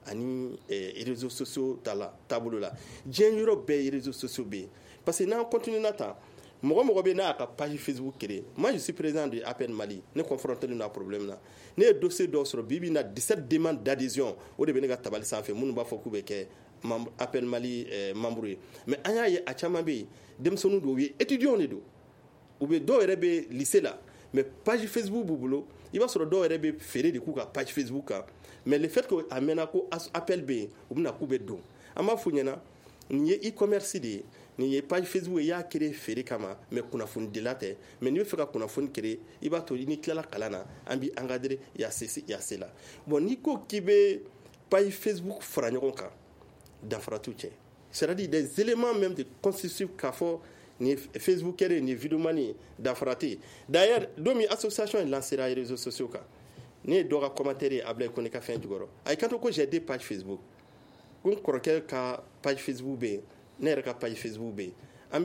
ani eh, réseaux sociaux ta la taabolo la diɲɛ yɔrɔ bɛɛ ye réseaux sociaux bɛ yen parce que n'an continue na tan mɔgɔ mɔgɔ bɛ n'a y'a ka page Facebook créer moi je suis président de Appel Mali ne confronté len n'a problème na ne ye dossier dɔw sɔrɔ bi bi na dix-sept demandes d'adhésion o de bɛ ne ka tabali sanfɛ minnu b'a fɔ k'u bɛ kɛ Appel Mali eh, membre ye mais an y'a ye a caman bɛ yen denmisɛnninw dɔw ye étudiants de don u bɛ dɔw yɛrɛ bɛ lycée la mais page Facebook b'u bolo i b'a sɔrɔ dɔw yɛrɛ bɛ feere de k'u ka page Facebook kan mais le fait que a mɛnna ko appel bɛ yen u bɛna k'u bɛ don an b'a fɔ ɲɛna nin ye e-commerce de ye nin ye page Facebook ye i y'a créer feere kama mais kunnafoni dila tɛ mais n'i bɛ fɛ ka kunnafoni créer i b'a to n'i tilala kalan na an b'i encadrer yase yase la bon n'i ko k'i bɛ page Facebook fara ɲɔgɔn kan danfara t'u cɛ c'est-à-dire des éléments même de constitutifs k'a fɔ ni Facebook kɛra ni videoman ye danfara tɛ yen d'ailleurs don min association in lancera réseaux sociaux kan ne ye dɔ ka commentaire ye Ablaye Kone ka fɛn jukɔrɔ a y'i kanto ko j'ai deux pages Facebook ko n kɔrɔkɛ ka page Facebook bɛ yen ne yɛrɛ ka page Facebook bɛ yen an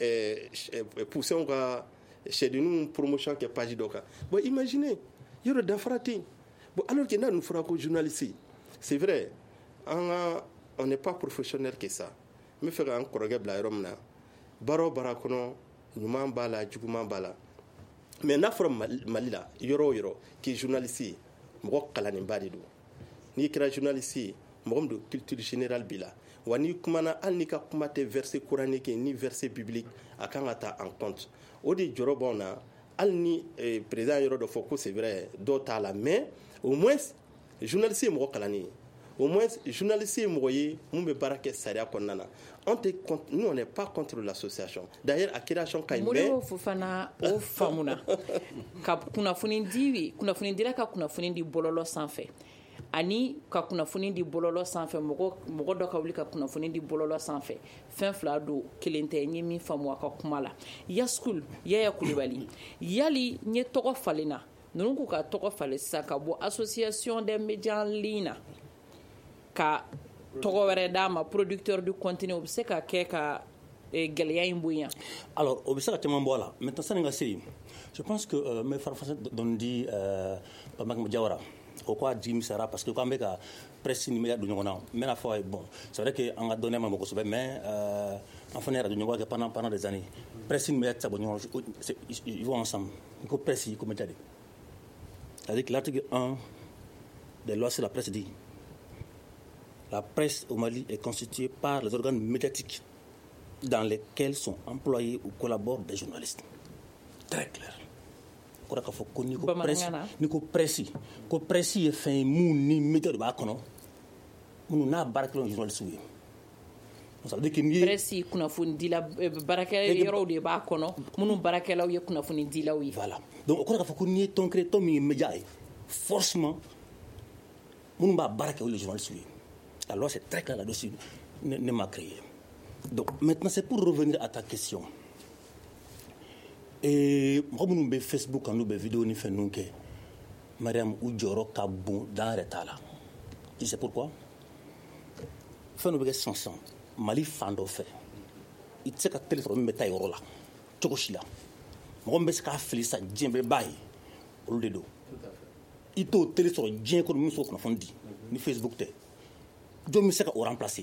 bɛ pousser anw ka sɛdenninw promotion kɛ page dɔ kan bon imaginez yɔrɔ danfara tɛ yen bon alors que n'a dun fɔra ko journaliste c'est vrai an ka on n'est pas professionnel que ça n bɛ fɛ k'an kɔrɔkɛ bila yɔrɔ min na baara o baara kɔnɔ ɲuman b'a la juguman b'a la mais n'a fɔra Mali la yɔrɔ o yɔrɔ k'i journaliste ye mɔgɔ kalanenba de don n'i kɛra journaliste ye mɔgɔ min don culture générale b'i la wa n'i kumana hali n'i ka kuma tɛ verset coranique ni verset biblique a kan ka ta en compte o de jɔrɔ b'anw na hali ni eh, président yɔrɔ dɔ fɔ ko c'est vrai dɔw t'a la mais au moins journaliste ye mɔgɔ kalannen ye au moins journaliste ye mɔgɔ ye mun bɛ baara kɛ sariya kɔnɔna na nous on n'est pas contre l'association d'ailleurs a création ka ɲi mais Modibo Fofana o faamuna ka kunnafoni di kunnafoni dira ka kunnafoni di bɔlɔlɔ sanfɛ ani ka kunnafoni di bɔlɔlɔ sanfɛ mɔgɔ mɔgɔ dɔ ka wuli ka kunnafoni di bɔlɔlɔ sanfɛ fɛn fila don kelen tɛ n ye min faamu a ka kuma la Yaskul Yaya Kulibali yali n ye tɔgɔ falen na ninnu k'u ka tɔgɔ falen sisan ka bɔ association des médias en ligne ka tɔgɔ wɛrɛ d'a ma producteur du contenu o bɛ se ka kɛ ka gɛlɛya in bonya. Alors o bɛ se ka caman bɔ a la maintenant sani ka se yen je pense que n bɛ farafasa dɔɔni di Bamako Jawara o ko a jigi misara parce que k'an bɛ ka presse ni média don ɲɔgɔn na n bɛna fɔ a ye bon c'est vrai que an ka dɔnniya ma bon kosɛbɛ mais euh, an fana ye radio ɲɔgɔn kɛ pendant pendant des années presse ni média tɛ se ka bɔ ɲɔgɔn ils vont ensemble i ko presse i ko média de c'est-à-dire que l'article un des lois sur la presse dit la presse au Mali est constituée par les organes médiatiques dans lesquels sont employés ou collaborent des journalistes. Très clair. Kora ka fɔ ko ni ko presse ni ko presse ko presse ye fɛn mun ni média de b'a kɔnɔ minnu n'a baarakɛlaw journaliste ye. Ça veut dire que ni presse kunnafoni dila baarakɛ yɔrɔw de b'a kɔnɔ minnu baarakɛlaw ye kunnafoni dilaw ye. Voilà. Donc o kora ka fɔ ko ni ye tɔn créé tɔn min ye média ye forcément minnu b'a baara kɛ o ye journaliste ye. La loi c'est très clair là-dessus ne, ne m'a créé. Donc maintenant c'est pour revenir à ta question. Et mɔgɔ minnu bɛ Facebook kan n'u bɛ vidéo ni fɛn ninnu kɛ Mariam u jɔyɔrɔ ka bon dans yɛrɛ t'a la. Tu sais pourquoi? Fɛn dɔ bɛ kɛ sansan Mali fan dɔ fɛ i tɛ se ka télé sɔrɔ min bɛ taa yɔrɔ la cogo si la mɔgɔ min bɛ se k'a fili sa diɲɛ bɛɛ b'a ye olu de don. I t'o télé sɔrɔ diɲɛ kɔnɔ min sɔrɔ kunnafoni di ni Facebook tɛ jɔn bɛ se ka o remplacer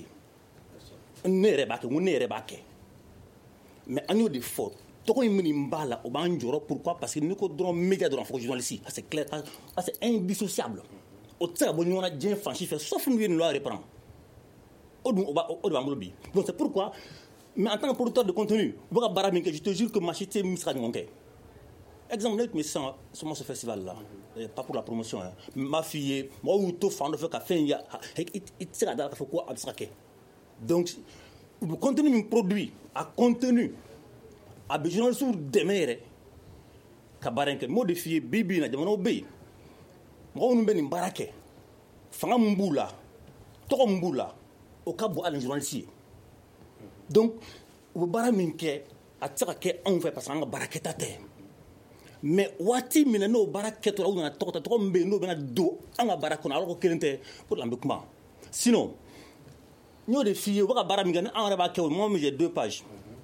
ne yɛrɛ b'a kɛ n ko ne yɛrɛ b'a kɛ mais an y'o de fɔ tɔgɔ in min b'a la o b'an jɔrɔ pourquoi parce que ni ko dɔrɔn média dɔrɔn fɔ ko journaliste c'est clair c'est indissociable o tɛ se ka bɔ ɲɔgɔn na diɲɛ fan si fɛ sauf n'u ye nin loi reprend o dun o de b'an bolo bi donc c'est pourquoi mais en tant que producteur de contenu u bɛ ka baara min kɛ je te jure que maa si tɛ min bɛ se ka ɲɔgɔn kɛ exemple ne tun bɛ sisan sɔmɔ ce festival là pas pour la promotion hein n b'a f'i ye mɔgɔw y'u to fan dɔ fɛ ka fɛn ya i tɛ se ka da k'a fɔ ko a bɛ se ka kɛ donc u bɛ contenu min produit a contenu a bɛ journaliste dɛmɛ yɛrɛ ka baara in kɛ n m'o de f'i ye bi bi in na jamanaw bɛ yen mɔgɔ minnu bɛ nin baara kɛ fanga min b'u la tɔgɔ min b'u la o ka bon hali ni journaliste ye donc u bɛ baara min kɛ a tɛ se ka kɛ anw fɛ parce que an ka baarakɛta tɛ mais waati min na n'o baara kɛtɔla u nana tɔgɔ ta tɔgɔ min bɛ yen n'o bɛna don an ka baara kɔnɔ alors ko kelen tɛ pour la n bɛ kuma sinon n y'o de f'i ye u bɛ ka baara min kɛ ni an yɛrɛ b'a kɛ o moi j'ai deux pages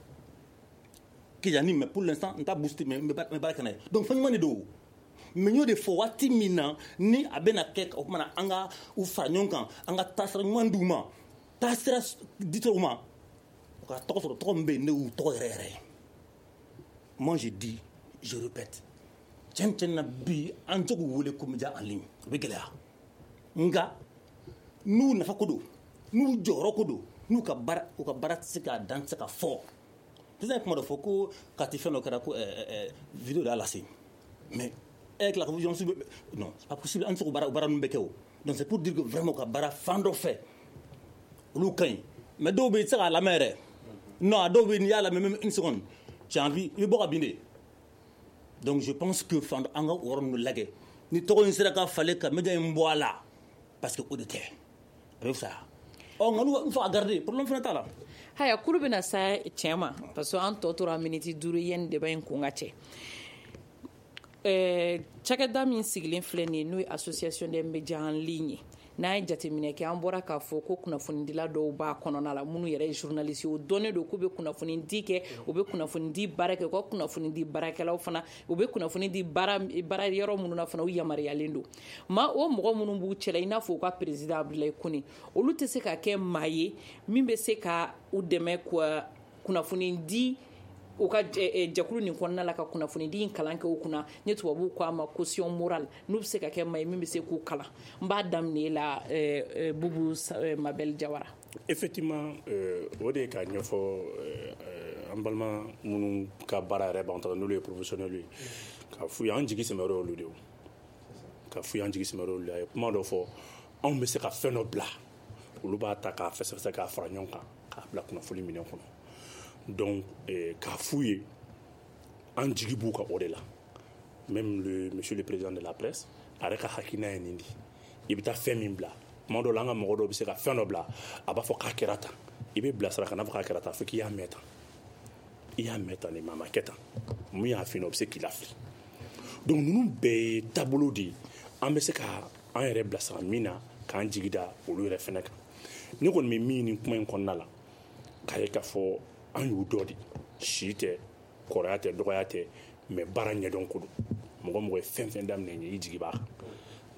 que j'anime mais pour l'instant n t'a boosté mais n bɛ baara kɛ n'a ye donc fɛn ɲuman de don mais n y'o de fɔ waati min na ni a bɛna kɛ o kumana an ka u fara ɲɔgɔn kan an ka taasira ɲuman d'u ma taasira ditɔ u ma u ka tɔgɔ sɔrɔ tɔgɔ min bɛ yen ne y'u tɔgɔ yɛrɛ yɛrɛ ye moi je dis je répète tiɲɛ tiɲɛ na bi an tɛ k'u wele ko média en ligne o bɛ gɛlɛya nka n'u nafa ko don n'u jɔyɔrɔ ko don n'u ka baara u ka baara tɛ se k'a dan tɛ se ka fɔ sisan kuma dɔ fɔ ko kati fɛn dɔ kɛra ko vidéo de y'a lase mais e tila ka fɔ journaliste non c'est pas possible an tɛ se k'o baara o baara ninnu bɛɛ kɛ o donc c'est pour dire que vraiment ka baara fan dɔ fɛ olu ka ɲi mais dɔw bɛ yen i tɛ se k'a lamɛn yɛrɛ non a dɔw bɛ yen n'i y'a lamɛn même une seconde tu as envie i bɛ bɔ ka bin de donc je pense que fan an ka o yɔrɔ ninnu lajɛ ni tɔgɔ in sera ka falen ka média in bɔ a la parce que o de tɛ a bɛ fisaya ɔ nka n'u fɔ a garder problème fana t'a la. haya kuru bɛna sa tiɲɛ ma parce que an tɔ tora miniti duuru yanni débat in kun ka cɛ cakɛda min sigilen filɛ nin ye n'o ye association des médias en ligne n'a ye jateminɛ kɛ an bɔra k'a fɔ ko kunnafonidila dɔw b'a kɔnɔna la minnu yɛrɛ ye journaliste o dɔnnen don k'u bɛ kunnafoni di kɛ u bɛ kunnafoni di baara kɛ u ka kunnafoni di baarakɛlaw fana u bɛ kunnafoni di baara baara yɔrɔ minnu na fana u yamaruyalen don ma o mɔgɔ minnu b'u cɛla i n'a fɔ u ka président Abdoulaye Kone olu tɛ se ka kɛ maa ye min bɛ se ka u dɛmɛ ka kunnafoni di u ka jakulu nin kɔnɔna la ka kunnafoni di in kalan kɛ u kunna ne tubabuw ko a ma caution morale n'u bɛ se ka kɛ maa ye min bɛ se k'u kalan n b'a daminɛ la Bubu Mabel Jawara. Effectivement o de ye k'a ɲɛfɔ an balima minnu ka baara yɛrɛ b'an ta n'olu ye professionnels ye ka f'u ye an jigi sɛmɛrɛ olu de ye ka f'u ye an jigi sɛmɛrɛ olu de ye a ye kuma dɔ fɔ anw bɛ se ka fɛn dɔ bila olu b'a ta k'a fɛsɛfɛsɛ k'a fara ɲɔgɔn kan k'a bila kunnafoni minɛn kɔnɔ donc eh, k'a f'u ye an jigi b'u ka o de la même le monsieur le président de la presse a yɛrɛ ka hakilina ye nin di i bɛ taa fɛn min bila tuma dɔw la an ka mɔgɔ dɔw bɛ se ka fɛn dɔ bila a b'a fɔ k'a kɛra tan i bɛ bilasira ka n'a fɔ k'a kɛra tan fo k'i y'a mɛn tan i y'a mɛn tan de mais a ma kɛ tan mun y'a f'i ɲɛna o bɛ se k'i lafili donc ninnu bɛɛ ye taabolo de ye an bɛ se ka an yɛrɛ bilasira min na k'an jigi da olu yɛrɛ fɛnɛ kan ne kɔni bɛ min nin kuma in kɔnɔna la k'a ye k'a fɔ an y'u dɔ de si tɛ kɔrɔya tɛ dɔgɔya tɛ mais baara ɲɛdɔn ko don mɔgɔ mɔgɔ ye fɛn fɛn daminɛ ye i jigi b'a kan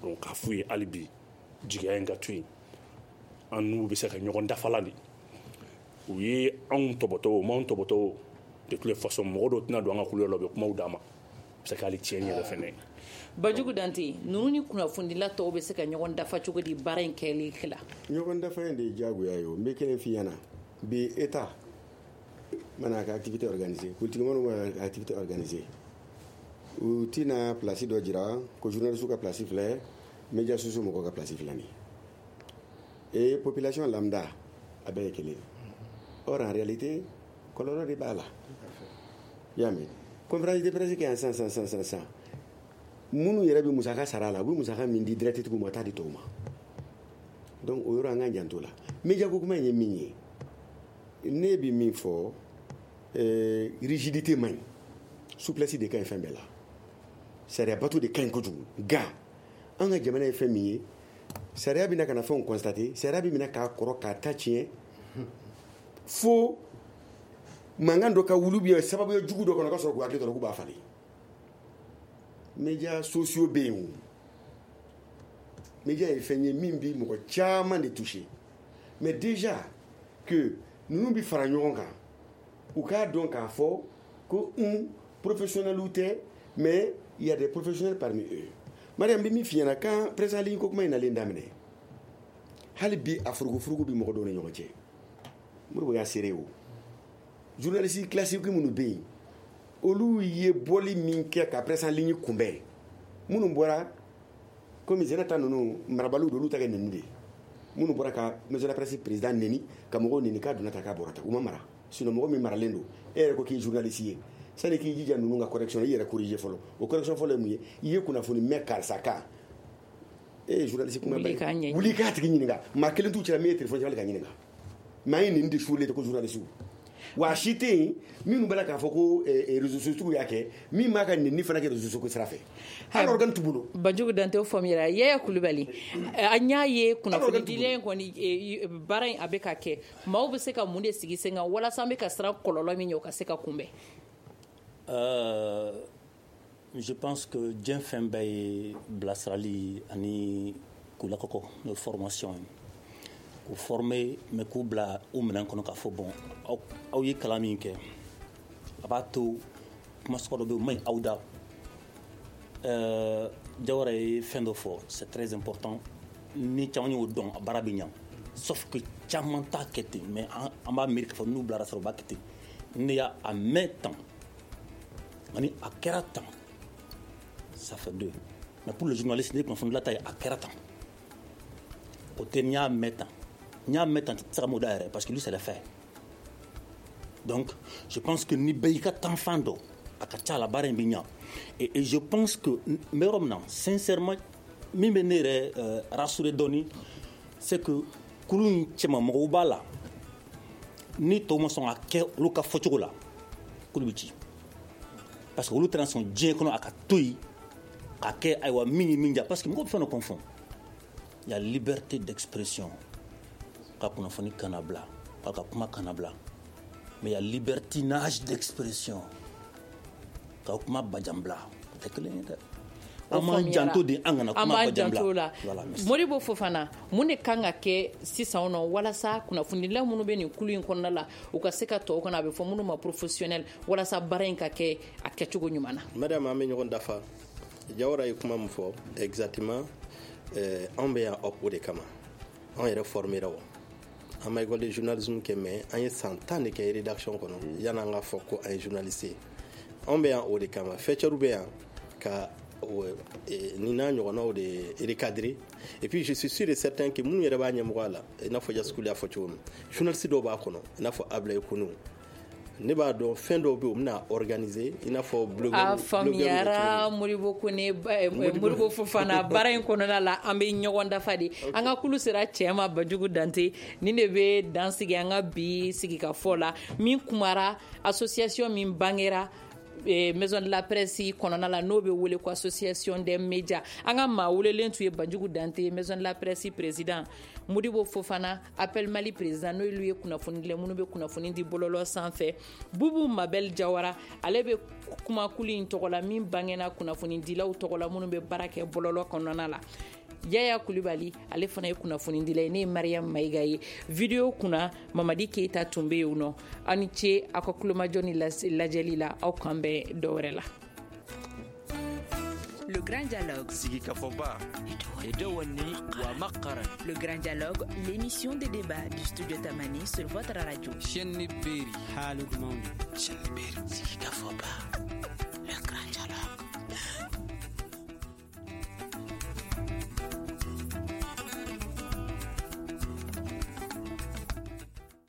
donc k'a f'u ye hali bi jigiya in ka to yen an n'u bɛ se ka ɲɔgɔn dafalan de u ye anw tɔbɔtɔ o m'anw tɔbɔtɔ o de toutes les façons mɔgɔ dɔw tɛna don an ka kuluyɔrɔ la u bɛ kumaw d'an ma a bɛ se k'ale tiɲɛ yɛrɛ fɛnɛ. Bajugu Dante ninnu ni kunnafonidila tɔw bɛ se ka ɲɔgɔn dafa cogo di baara in kɛli la. ɲɔgɔn dafa in de ye diyagoya ye o n bɛ kelen f'i ɲɛna bi État mana ka activité organisée politikimɔgɔw mana ka activité organisée u tɛna place dɔ jira ko journaliste ka place filɛ médias sociaux mɔgɔw ka place filɛ nin et population lambda a bɛɛ ye kelen or en réalité kɔlɔlɔ de b'a la i y'a mɛn conférence de presse kɛ yan san san san san san minnu yɛrɛ bɛ musaka sara la u bɛ musaka min di direct tigiw ma taa di tɔw ma donc o yɔrɔ an ka janto la média ko kuma in ye min ye ne bɛ min fɔ rigidité man ɲi souplesse de ka ɲi fɛn bɛɛ la sariya bato de ka ɲi kojugu nka an ka jamana ye fɛn min ye sariya bɛna ka na fɛnw constater sariya bɛ minɛ k'a kɔrɔ k'a ta tiɲɛ fo mankan dɔ ka wulu bi sababu ye jugu dɔ kɔnɔ ka sɔrɔ k'u hakili to la k'u b'a falen médias sociaux bɛ yen o média ye fɛn ye min bi mɔgɔ caman de toucher mais déjà que ninnu bi fara ɲɔgɔn kan u k'a dɔn k'a fɔ ko un professionnels tɛ mais il y a des professionnels parmi eux. Mariam bi min f'i ɲɛna kan président Ligne ko kuma in nalen daminɛ hali bi a furugufurugu bi mɔgɔ dɔw ni ɲɔgɔn cɛ Modibo y'a seere o journaliste classique minnu bɛ yen olu ye bɔli min kɛ ka président Ligne kunbɛn minnu bɔra komi Zenata ninnu marabaliw de olu ta kɛ neni de minnu bɔra ka maison de la presse président neni ka mɔgɔw neni k'a donna ta k'a bɔra ta u ma mara sinon mɔgɔ min maralen don e yɛrɛ ko k'i journaliste ye sani k'i jija ninnu ka correction i yɛrɛ corriger fɔlɔ o correction fɔlɔ ye mun ye i ye kunnafoni mɛn karisa kan e ye journaliste kuma bɛɛ wuli k'a tigi ɲininka maa kelen t'u cɛla min ye téléphone jabali ka ɲininka maa ye nin de suulen tɛ ko journaliste wa si tɛ yen minnu bɛ la k'a fɔ ko réseaux sociaux y'a kɛ min b'a ka neni fana kɛ réseaux sociaux sira fɛ hali organe t'u bolo. Bajugu Dante o faamuyara Yaya Kulibali an y'a ye kunnafoni dilen kɔni baara in a bɛ ka kɛ maaw bɛ se ka mun de sigi sen kan walasa an bɛ ka siran kɔlɔlɔ min ye o ka se ka kunbɛn. Euh, je pense que diɲɛ fɛn bɛɛ ye bilasirali ani k'u lakɔkɔ n'o formation ye k'u former mais k'u bila u minɛn kɔnɔ k'a fɔ bon aw aw ye kalan min kɛ a b'a to kumasɔgɔ dɔ bɛ yen o man ɲi aw da Jawara ye fɛn dɔ fɔ c'est très important ni caman y'o dɔn a baara bɛ ɲɛ sauf que caman t'a kɛ ten mais an b'a miiri k'a fɔ n'u bilara sɔrɔ u b'a kɛ ten ne y'a a mɛn tan ani a kɛra tan ça fait deux mais pour le journaliste ne kunnafoni lata ye a kɛra tan o tɛ n y'a mɛn tan n y'a mɛn tan tɛ se ka m'o da yɛrɛ parce que lui c'est le fait donc je pense que ni bɛɛ y'i ka temps fan dɔn a ka ca la baara in bɛ ɲɛ et, et je pense que n bɛ yɔrɔ min na sincèrement min bɛ ne yɛrɛ rassurer dɔɔni c'est que kulu in cɛmamɔgɔw b'a la ni tɔw ma sɔn ka kɛ olu ka fɔcogo la kulu bɛ ci parce que olu tɛna sɔn diɲɛ kɔnɔ a ka to yen k'a kɛ ayiwa min ye min ja parce que mɔgɔ bɛ fɛn dɔ confond il y a liberté d'expression ka kunnafoni kana bila ka ka kuma kana bila mais il y a libertinage d'expression ka kuma bajanbila o tɛ kelen ye dɛ an m'an janto de an kana kuma bajanbila voilà Modibo Fofana mun de kan ka kɛ sisan nɔ walasa kunnafonidila minnu bɛ nin kulu in kɔnɔna la u ka se ka tɔw kana a bɛ fɔ minnu ma professionnel walasa baara in ka kɛ a kɛcogo ɲuman na. Madame an bɛ ɲɔgɔn dafa Jawara ye kuma min fɔ exactement anw bɛ yan o de kama anw yɛrɛ formera wa an ma école de journalisme kɛ mais an ye san tan de kɛ rédaction kɔnɔ yanni an ka fɔ ko an ye journaliste ye anw bɛ yan o de kama fɛcɛru bɛ yan ka ni n'a ɲɔgɔnnaw de recadrer et puis je suis sûr et certain que minnu yɛrɛ b'a ɲɛmɔgɔ la i n'a fɔ Yasikuli y'a fɔ cogo min journaliste dɔw b'a kɔnɔ i n'a fɔ Ablaye Kunu ne b'a dɔn fɛn dɔw bɛ yen u bɛna organiser i n'a fɔ blogueur a faamuyara Modibo Kone Modibo Fofana baara in kɔnɔna la an bɛ ɲɔgɔn dafa de an ka kulu sera cɛ ma Bajugu Dante nin de bɛ dan sigi an ka bi sigikafɔ la min kumara association min bangera eh, maison de la presse kɔnɔna la n'o bɛ wele ko association des médias an ka maa welelen tun ye Banjugu Dante maison de la presse président Modibo Fofana Appel Mali président n'olu ye kunnafoni dilan minnu bɛ kunnafoni di bɔlɔlɔ sanfɛ Bubu Mabel Jawara ale bɛ kumakulu in tɔgɔ la min bangena kunnafoni dilaw tɔgɔ la minnu bɛ baara kɛ bɔlɔlɔ kɔnɔna la Yaya Kulibali ale fana ye kunnafoni dila ne Mariam Maiga ye video kunna Mamadi Keita tun bɛ yen nɔ aw ni ce aw ka kulomajɔ ni lajɛli la aw kan bɛ dɔwɛrɛ la. Le Grand Dialogue. Sigi Kafoba. Edouani wa Makara. Le Grand Dialogue, l'émission de débat du studio Tamani sur votre radio. Chenni Beri. Halud Mouni.